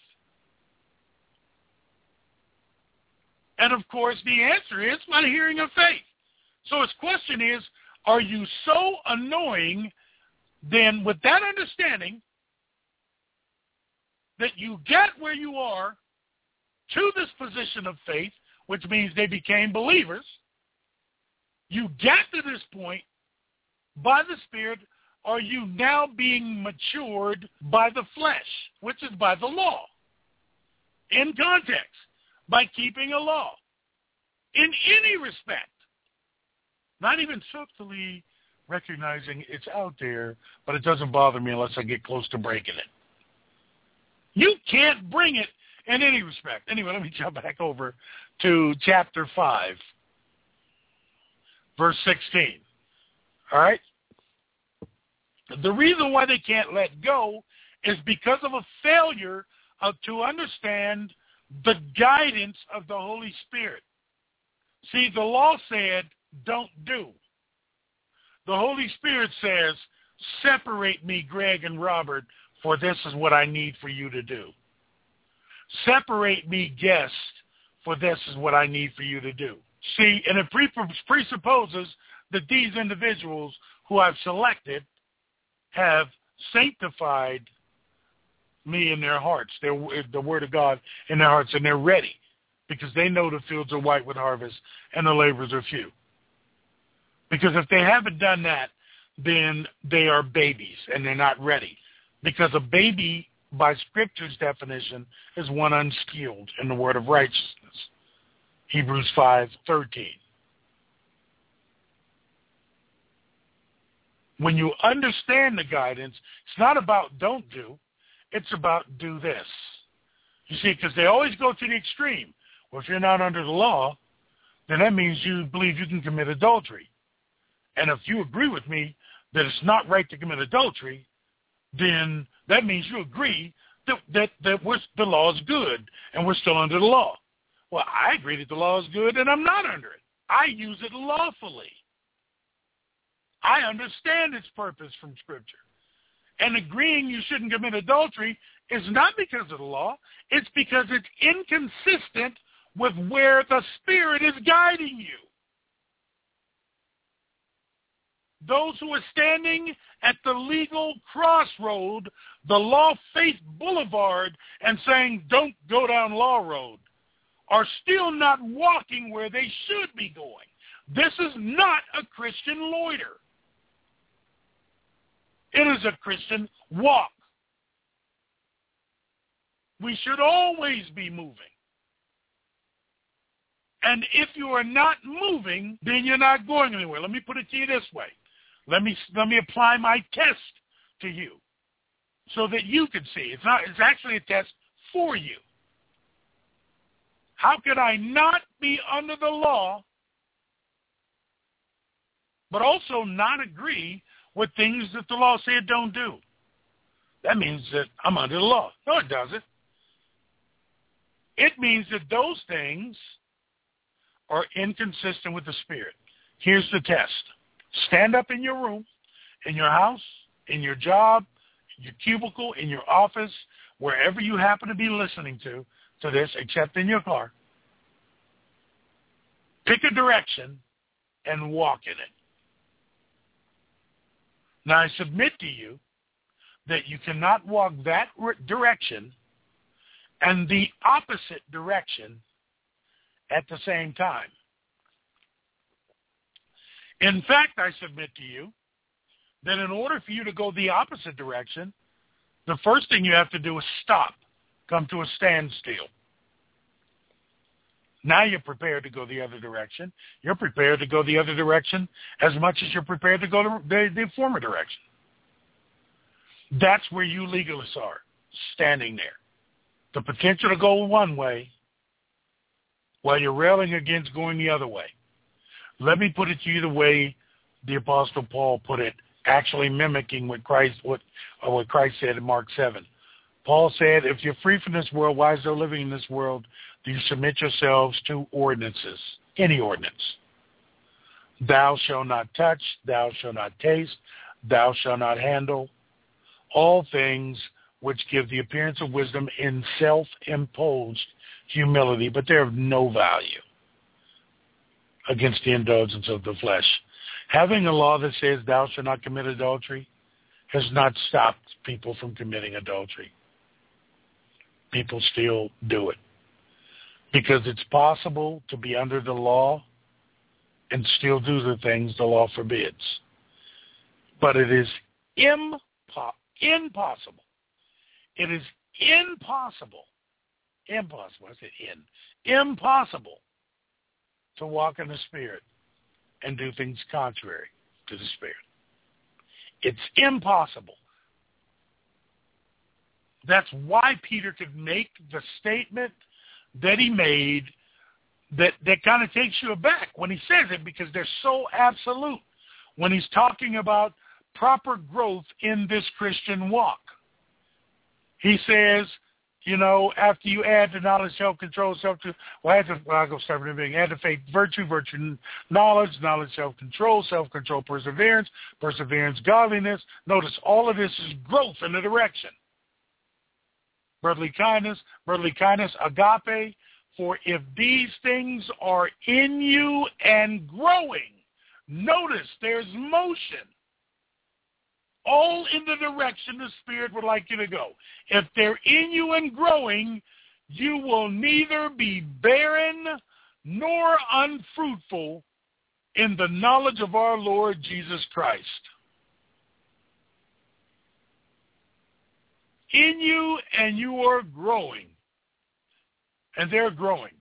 [SPEAKER 2] And, of course, the answer is by the hearing of faith. So his question is, are you so annoying then with that understanding that you get where you are to this position of faith, which means they became believers. You get to this point by the Spirit. Are you now being matured by the flesh, which is by the law? In context, by keeping a law. In any respect. Not even subtly recognizing it's out there, but it doesn't bother me unless I get close to breaking it. You can't bring it in any respect. Anyway, let me jump back over to chapter five, verse sixteen. All right? The reason why they can't let go is because of a failure of, to understand the guidance of the Holy Spirit. See, the law said, don't do. The Holy Spirit says, separate me, Greg and Robert, for this is what I need for you to do. Separate me, guest, for this is what I need for you to do. See, and it presupposes that these individuals who I've selected have sanctified me in their hearts, their, the word of God in their hearts, and they're ready because they know the fields are white with harvest and the laborers are few. Because if they haven't done that, then they are babies and they're not ready. Because a baby, by Scripture's definition, is one unskilled in the word of righteousness. Hebrews five thirteen. When you understand the guidance, it's not about don't do. It's about do this. You see, because they always go to the extreme. Well, if you're not under the law, then that means you believe you can commit adultery. And if you agree with me that it's not right to commit adultery, then that means you agree that, that, that we're, the law is good and we're still under the law. Well, I agree that the law is good and I'm not under it. I use it lawfully. I understand its purpose from Scripture. And agreeing you shouldn't commit adultery is not because of the law. It's because it's inconsistent with where the Spirit is guiding you. Those who are standing at the legal crossroad, the law-faith boulevard, and saying, don't go down law road, are still not walking where they should be going. This is not a Christian loiter. It is a Christian walk. We should always be moving. And if you are not moving, then you're not going anywhere. Let me put it to you this way. Let me let me apply my test to you so that you can see. It's not it's actually a test for you. How could I not be under the law but also not agree with things that the law said don't do? That means that I'm under the law. No, it doesn't. It means that those things are inconsistent with the Spirit. Here's the test. Stand up in your room, in your house, in your job, in your cubicle, in your office, wherever you happen to be listening to, to this, except in your car. Pick a direction and walk in it. Now, I submit to you that you cannot walk that direction and the opposite direction at the same time. In fact, I submit to you that in order for you to go the opposite direction, the first thing you have to do is stop, come to a standstill. Now you're prepared to go the other direction. You're prepared to go the other direction as much as you're prepared to go the, the former direction. That's where you legalists are, standing there. The potential to go one way while you're railing against going the other way. Let me put it to you the way the Apostle Paul put it, actually mimicking what Christ what, or what Christ said in Mark seven. Paul said, if you're free from this world, why is there living in this world? Do you submit yourselves to ordinances, any ordinance? Thou shalt not touch, thou shalt not taste, thou shalt not handle. All things which give the appearance of wisdom in self-imposed humility, but they're of no value against the indulgence of the flesh. Having a law that says thou shalt not commit adultery has not stopped people from committing adultery. people still do it. Because it's possible to be under the law and still do the things the law forbids. But it is impo- impossible. It is impossible. Impossible. I said in. Impossible to walk in the Spirit and do things contrary to the Spirit. It's impossible. That's why Peter could make the statement that he made that, that kind of takes you aback when he says it, because they're so absolute when he's talking about proper growth in this Christian walk. He says, you know, after you add to knowledge, self-control, self-control, well, add to, well, I'll go start from the beginning. Add to faith, virtue, virtue, knowledge, knowledge, self-control, self-control, perseverance, perseverance, godliness. Notice all of this is growth in the direction. Brotherly kindness, brotherly kindness, agape. For if these things are in you and growing, notice there's motion, all in the direction the Spirit would like you to go. If they're in you and growing, you will neither be barren nor unfruitful in the knowledge of our Lord Jesus Christ. In you, and you are growing. And they're growing.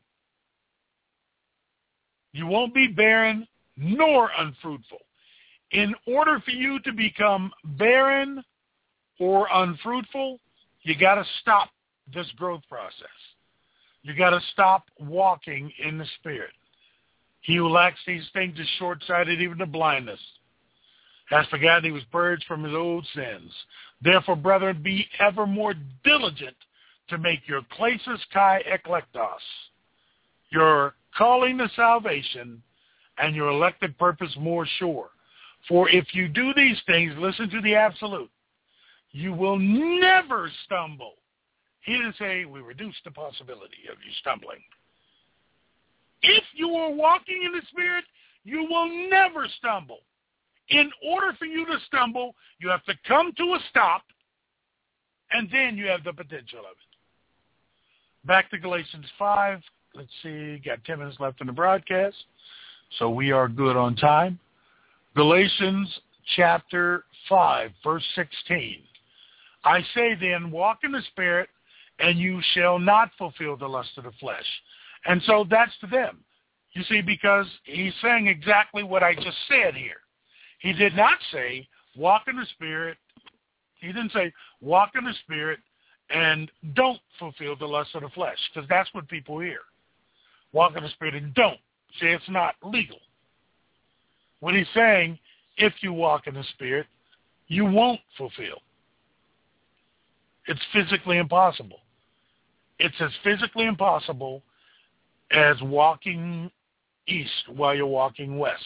[SPEAKER 2] You won't be barren nor unfruitful. In order for you to become barren or unfruitful, you got to stop this growth process. You got to stop walking in the Spirit. He who lacks these things is short-sighted even to blindness, has forgotten he was purged from his old sins. Therefore, brethren, be ever more diligent to make your klesis kai eklektos, your calling to salvation, and your elected purpose more sure. For if you do these things, listen to the absolute, you will never stumble. He didn't say we reduce the possibility of you stumbling. If you are walking in the Spirit, you will never stumble. In order for you to stumble, you have to come to a stop, and then you have the potential of it. Back to Galatians five. Let's see, got ten minutes left in the broadcast, so we are good on time. Galatians chapter five, verse sixteen. I say then, walk in the Spirit, and you shall not fulfill the lust of the flesh. And so that's to them. You see, because he's saying exactly what I just said here. He did not say, walk in the Spirit. He didn't say, walk in the Spirit and don't fulfill the lust of the flesh, because that's what people hear. Walk in the Spirit and don't. See, it's not legal. What he's saying, if you walk in the Spirit, you won't fulfill. It's physically impossible. It's as physically impossible as walking east while you're walking west.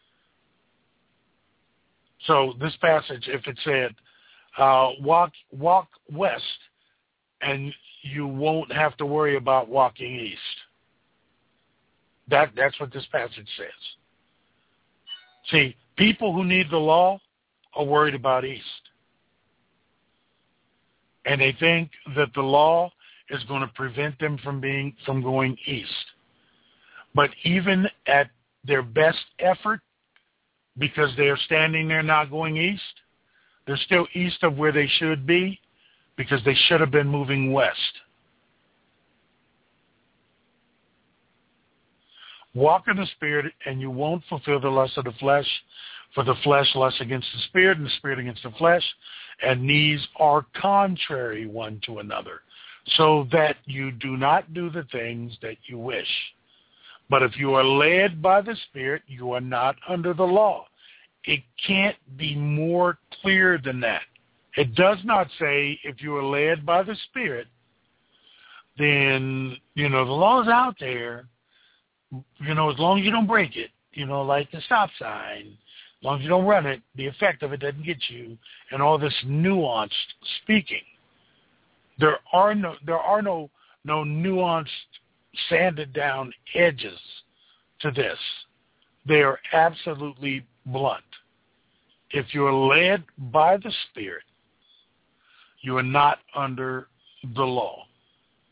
[SPEAKER 2] So this passage, if it said, uh, walk walk west, and you won't have to worry about walking east. That That's what this passage says. See, people who need the law are worried about east. And they think that the law is going to prevent them from being from going east. But even at their best effort, because they are standing there not going east, they're still east of where they should be, because they should have been moving west. Walk in the Spirit, and you won't fulfill the lust of the flesh, for the flesh lusts against the Spirit, and the Spirit against the flesh, and these are contrary one to another, so that you do not do the things that you wish. But if you are led by the Spirit, you are not under the law. It can't be more clear than that. It does not say if you are led by the Spirit, then, you know, the law is out there, you know, as long as you don't break it, you know, like the stop sign, as long as you don't run it, the effect of it doesn't get you, and all this nuanced speaking. There are no, there are no, no nuanced, sanded down edges to this. They are absolutely blunt. If you are led by the Spirit, you are not under the law.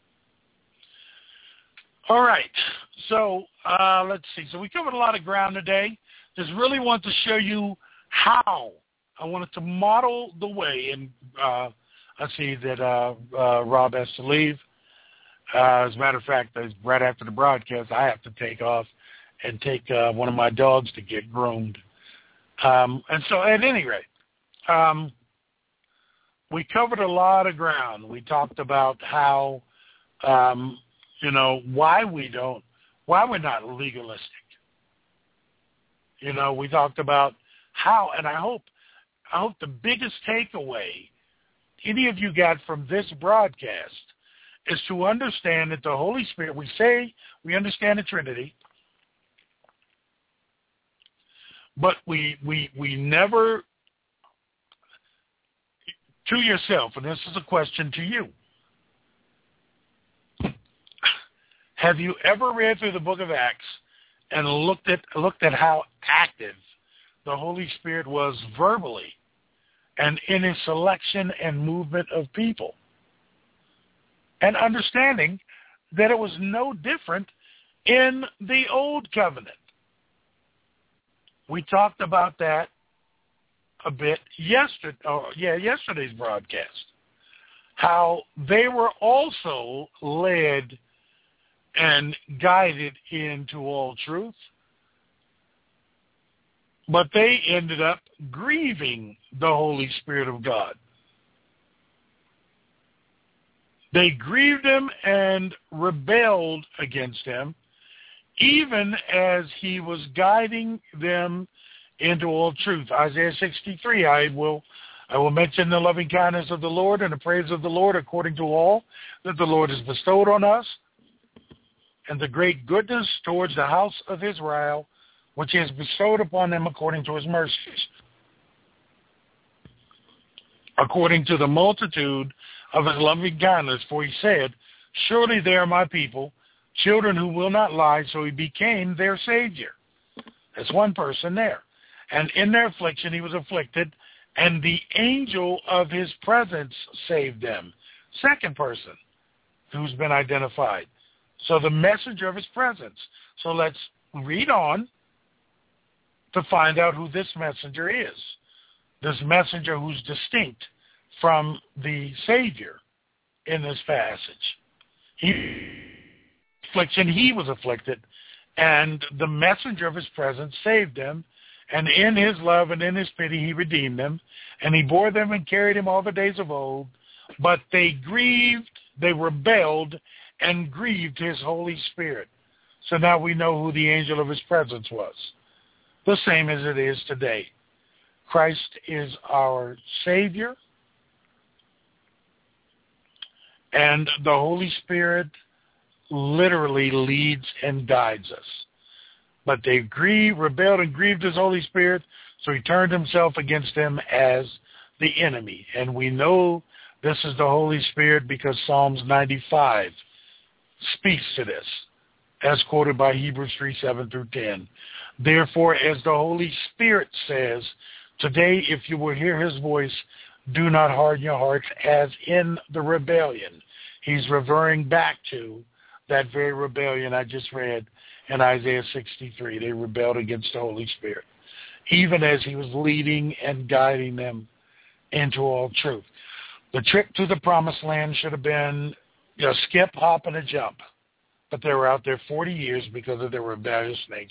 [SPEAKER 2] All right. So uh, let's see. So we covered a lot of ground today. Just really want to show you how. I wanted to model the way. And uh, I see that uh, uh, Rob has to leave. Uh, as a matter of fact, right after the broadcast, I have to take off and take uh, one of my dogs to get groomed. Um, and so at any rate, um, we covered a lot of ground. We talked about how, um, you know, why we don't, why we're not legalistic. You know, we talked about how, and I hope, I hope the biggest takeaway any of you got from this broadcast is to understand that the Holy Spirit, we say we understand the Trinity, but we we we never, to yourself, and this is a question to you, have you ever read through the book of Acts and looked at looked at how active the Holy Spirit was verbally and in his selection and movement of people? And understanding that it was no different in the old covenant. We talked about that a bit yesterday, oh, yeah, yesterday's broadcast. How they were also led and guided into all truth, but they ended up grieving the Holy Spirit of God. They grieved him and rebelled against him, even as he was guiding them into all truth. Isaiah sixty-three, I will I will mention the loving kindness of the Lord and the praise of the Lord according to all that the Lord has bestowed on us, and the great goodness towards the house of Israel, which he has bestowed upon them according to his mercies, according to the multitude of his loving kindness. For he said, surely they are my people, children who will not lie, so he became their Savior. That's one person there. And in their affliction he was afflicted, and the angel of his presence saved them. Second person who's been identified. So the messenger of his presence. So let's read on to find out who this messenger is. This messenger who's distinct from the Savior in this passage. He affliction, he was afflicted, and the messenger of his presence saved them, and in his love and in his pity he redeemed them, and he bore them and carried him all the days of old, but they grieved, they rebelled, and grieved his Holy Spirit. So now we know who the angel of his presence was. The same as it is today. Christ is our Savior, and the Holy Spirit literally leads and guides us. But they grieved, rebelled, and grieved his Holy Spirit, so he turned himself against them as the enemy. And we know this is the Holy Spirit because Psalms ninety-five speaks to this, as quoted by Hebrews three, seven through ten. Therefore, as the Holy Spirit says, today if you will hear his voice, do not harden your hearts as in the rebellion. He's referring back to that very rebellion I just read in Isaiah sixty-three. They rebelled against the Holy Spirit, even as he was leading and guiding them into all truth. The trip to the promised land should have been a skip, hop, and a jump, but they were out there forty years because of their rebellious nature.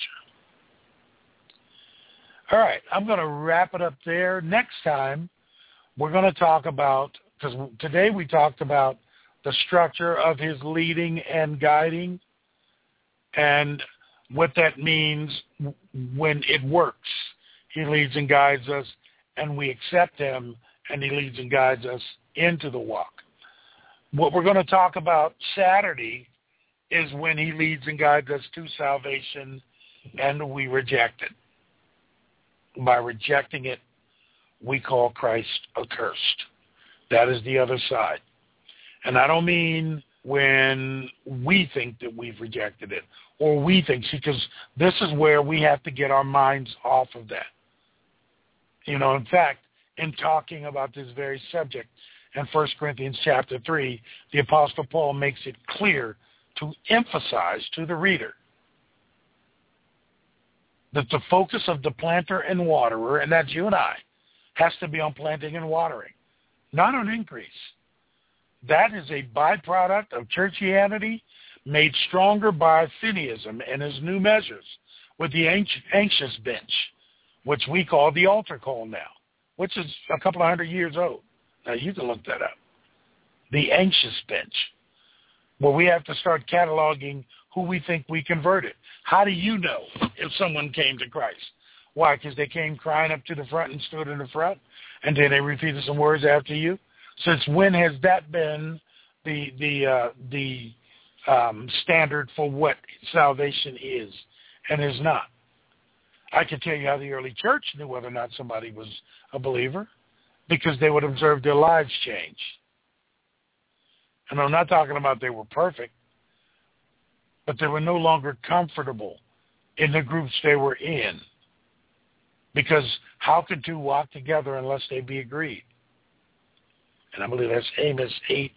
[SPEAKER 2] All right, I'm going to wrap it up there. Next time, we're going to talk about, because today we talked about the structure of his leading and guiding and what that means when it works. He leads and guides us, and we accept him, and he leads and guides us into the walk. What we're going to talk about Saturday is when he leads and guides us to salvation, and we reject it. By rejecting it, we call Christ accursed. That is the other side. And I don't mean when we think that we've rejected it, or we think, because this is where we have to get our minds off of that. You know, in fact, in talking about this very subject, in First Corinthians chapter three, the Apostle Paul makes it clear to emphasize to the reader that the focus of the planter and waterer, and that's you and I, has to be on planting and watering, not on increase. That is a byproduct of churchianity made stronger by Finneyism and his new measures with the anxious bench, which we call the altar call now, which is a couple of hundred years old. Now, you can look that up. The anxious bench, where we have to start cataloging who we think we converted. How do you know if someone came to Christ? Why? Because they came crying up to the front and stood in the front, and then they repeated some words after you? Since when has that been the the uh, the um, standard for what salvation is and is not? I can tell you how the early church knew whether or not somebody was a believer, because they would observe their lives change. And I'm not talking about they were perfect, but they were no longer comfortable in the groups they were in. Because how can two walk together unless they be agreed? And I believe that's Amos eight,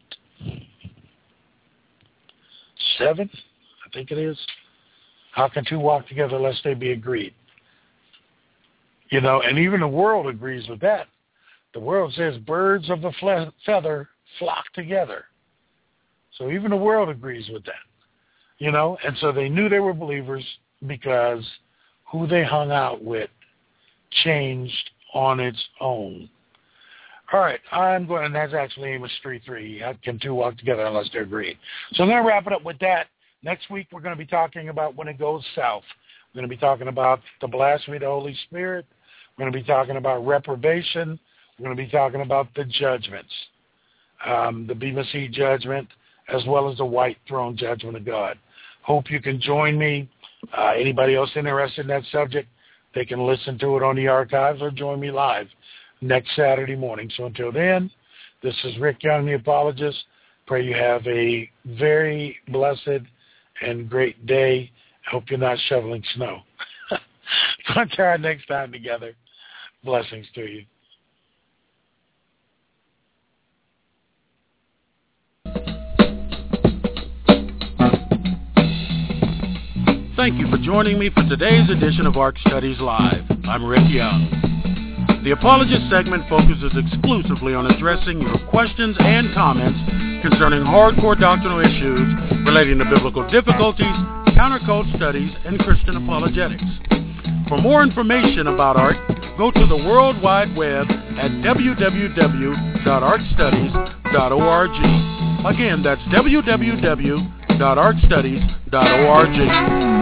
[SPEAKER 2] seven, I think it is. How can two walk together unless they be agreed? You know, and even the world agrees with that. The world says birds of the fle- feather flock together. So even the world agrees with that. You know, and so they knew they were believers because who they hung out with changed on its own. All right, I'm going, and that's actually Amos three three. How can two walk together unless they're agreed? So I'm going to wrap it up with that. Next week, we're going to be talking about when it goes south. We're going to be talking about the blasphemy of the Holy Spirit. We're going to be talking about reprobation. We're going to be talking about the judgments, um, the Bema Seat judgment, as well as the white throne judgment of God. Hope you can join me. Uh, anybody else interested in that subject, they can listen to it on the archives or join me live next Saturday morning. So until then, this is Rick Young, the apologist. Pray you have a very blessed and great day. I hope you're not shoveling snow. Until our next time together, blessings to you.
[SPEAKER 3] Thank you for joining me for today's edition of Ark Studies Live. I'm Rick Young. The Apologist segment focuses exclusively on addressing your questions and comments concerning hardcore doctrinal issues relating to biblical difficulties, countercult studies, and Christian apologetics. For more information about Ark, go to the World Wide Web at w w w dot ark studies dot org. Again, that's w w w dot ark studies dot org.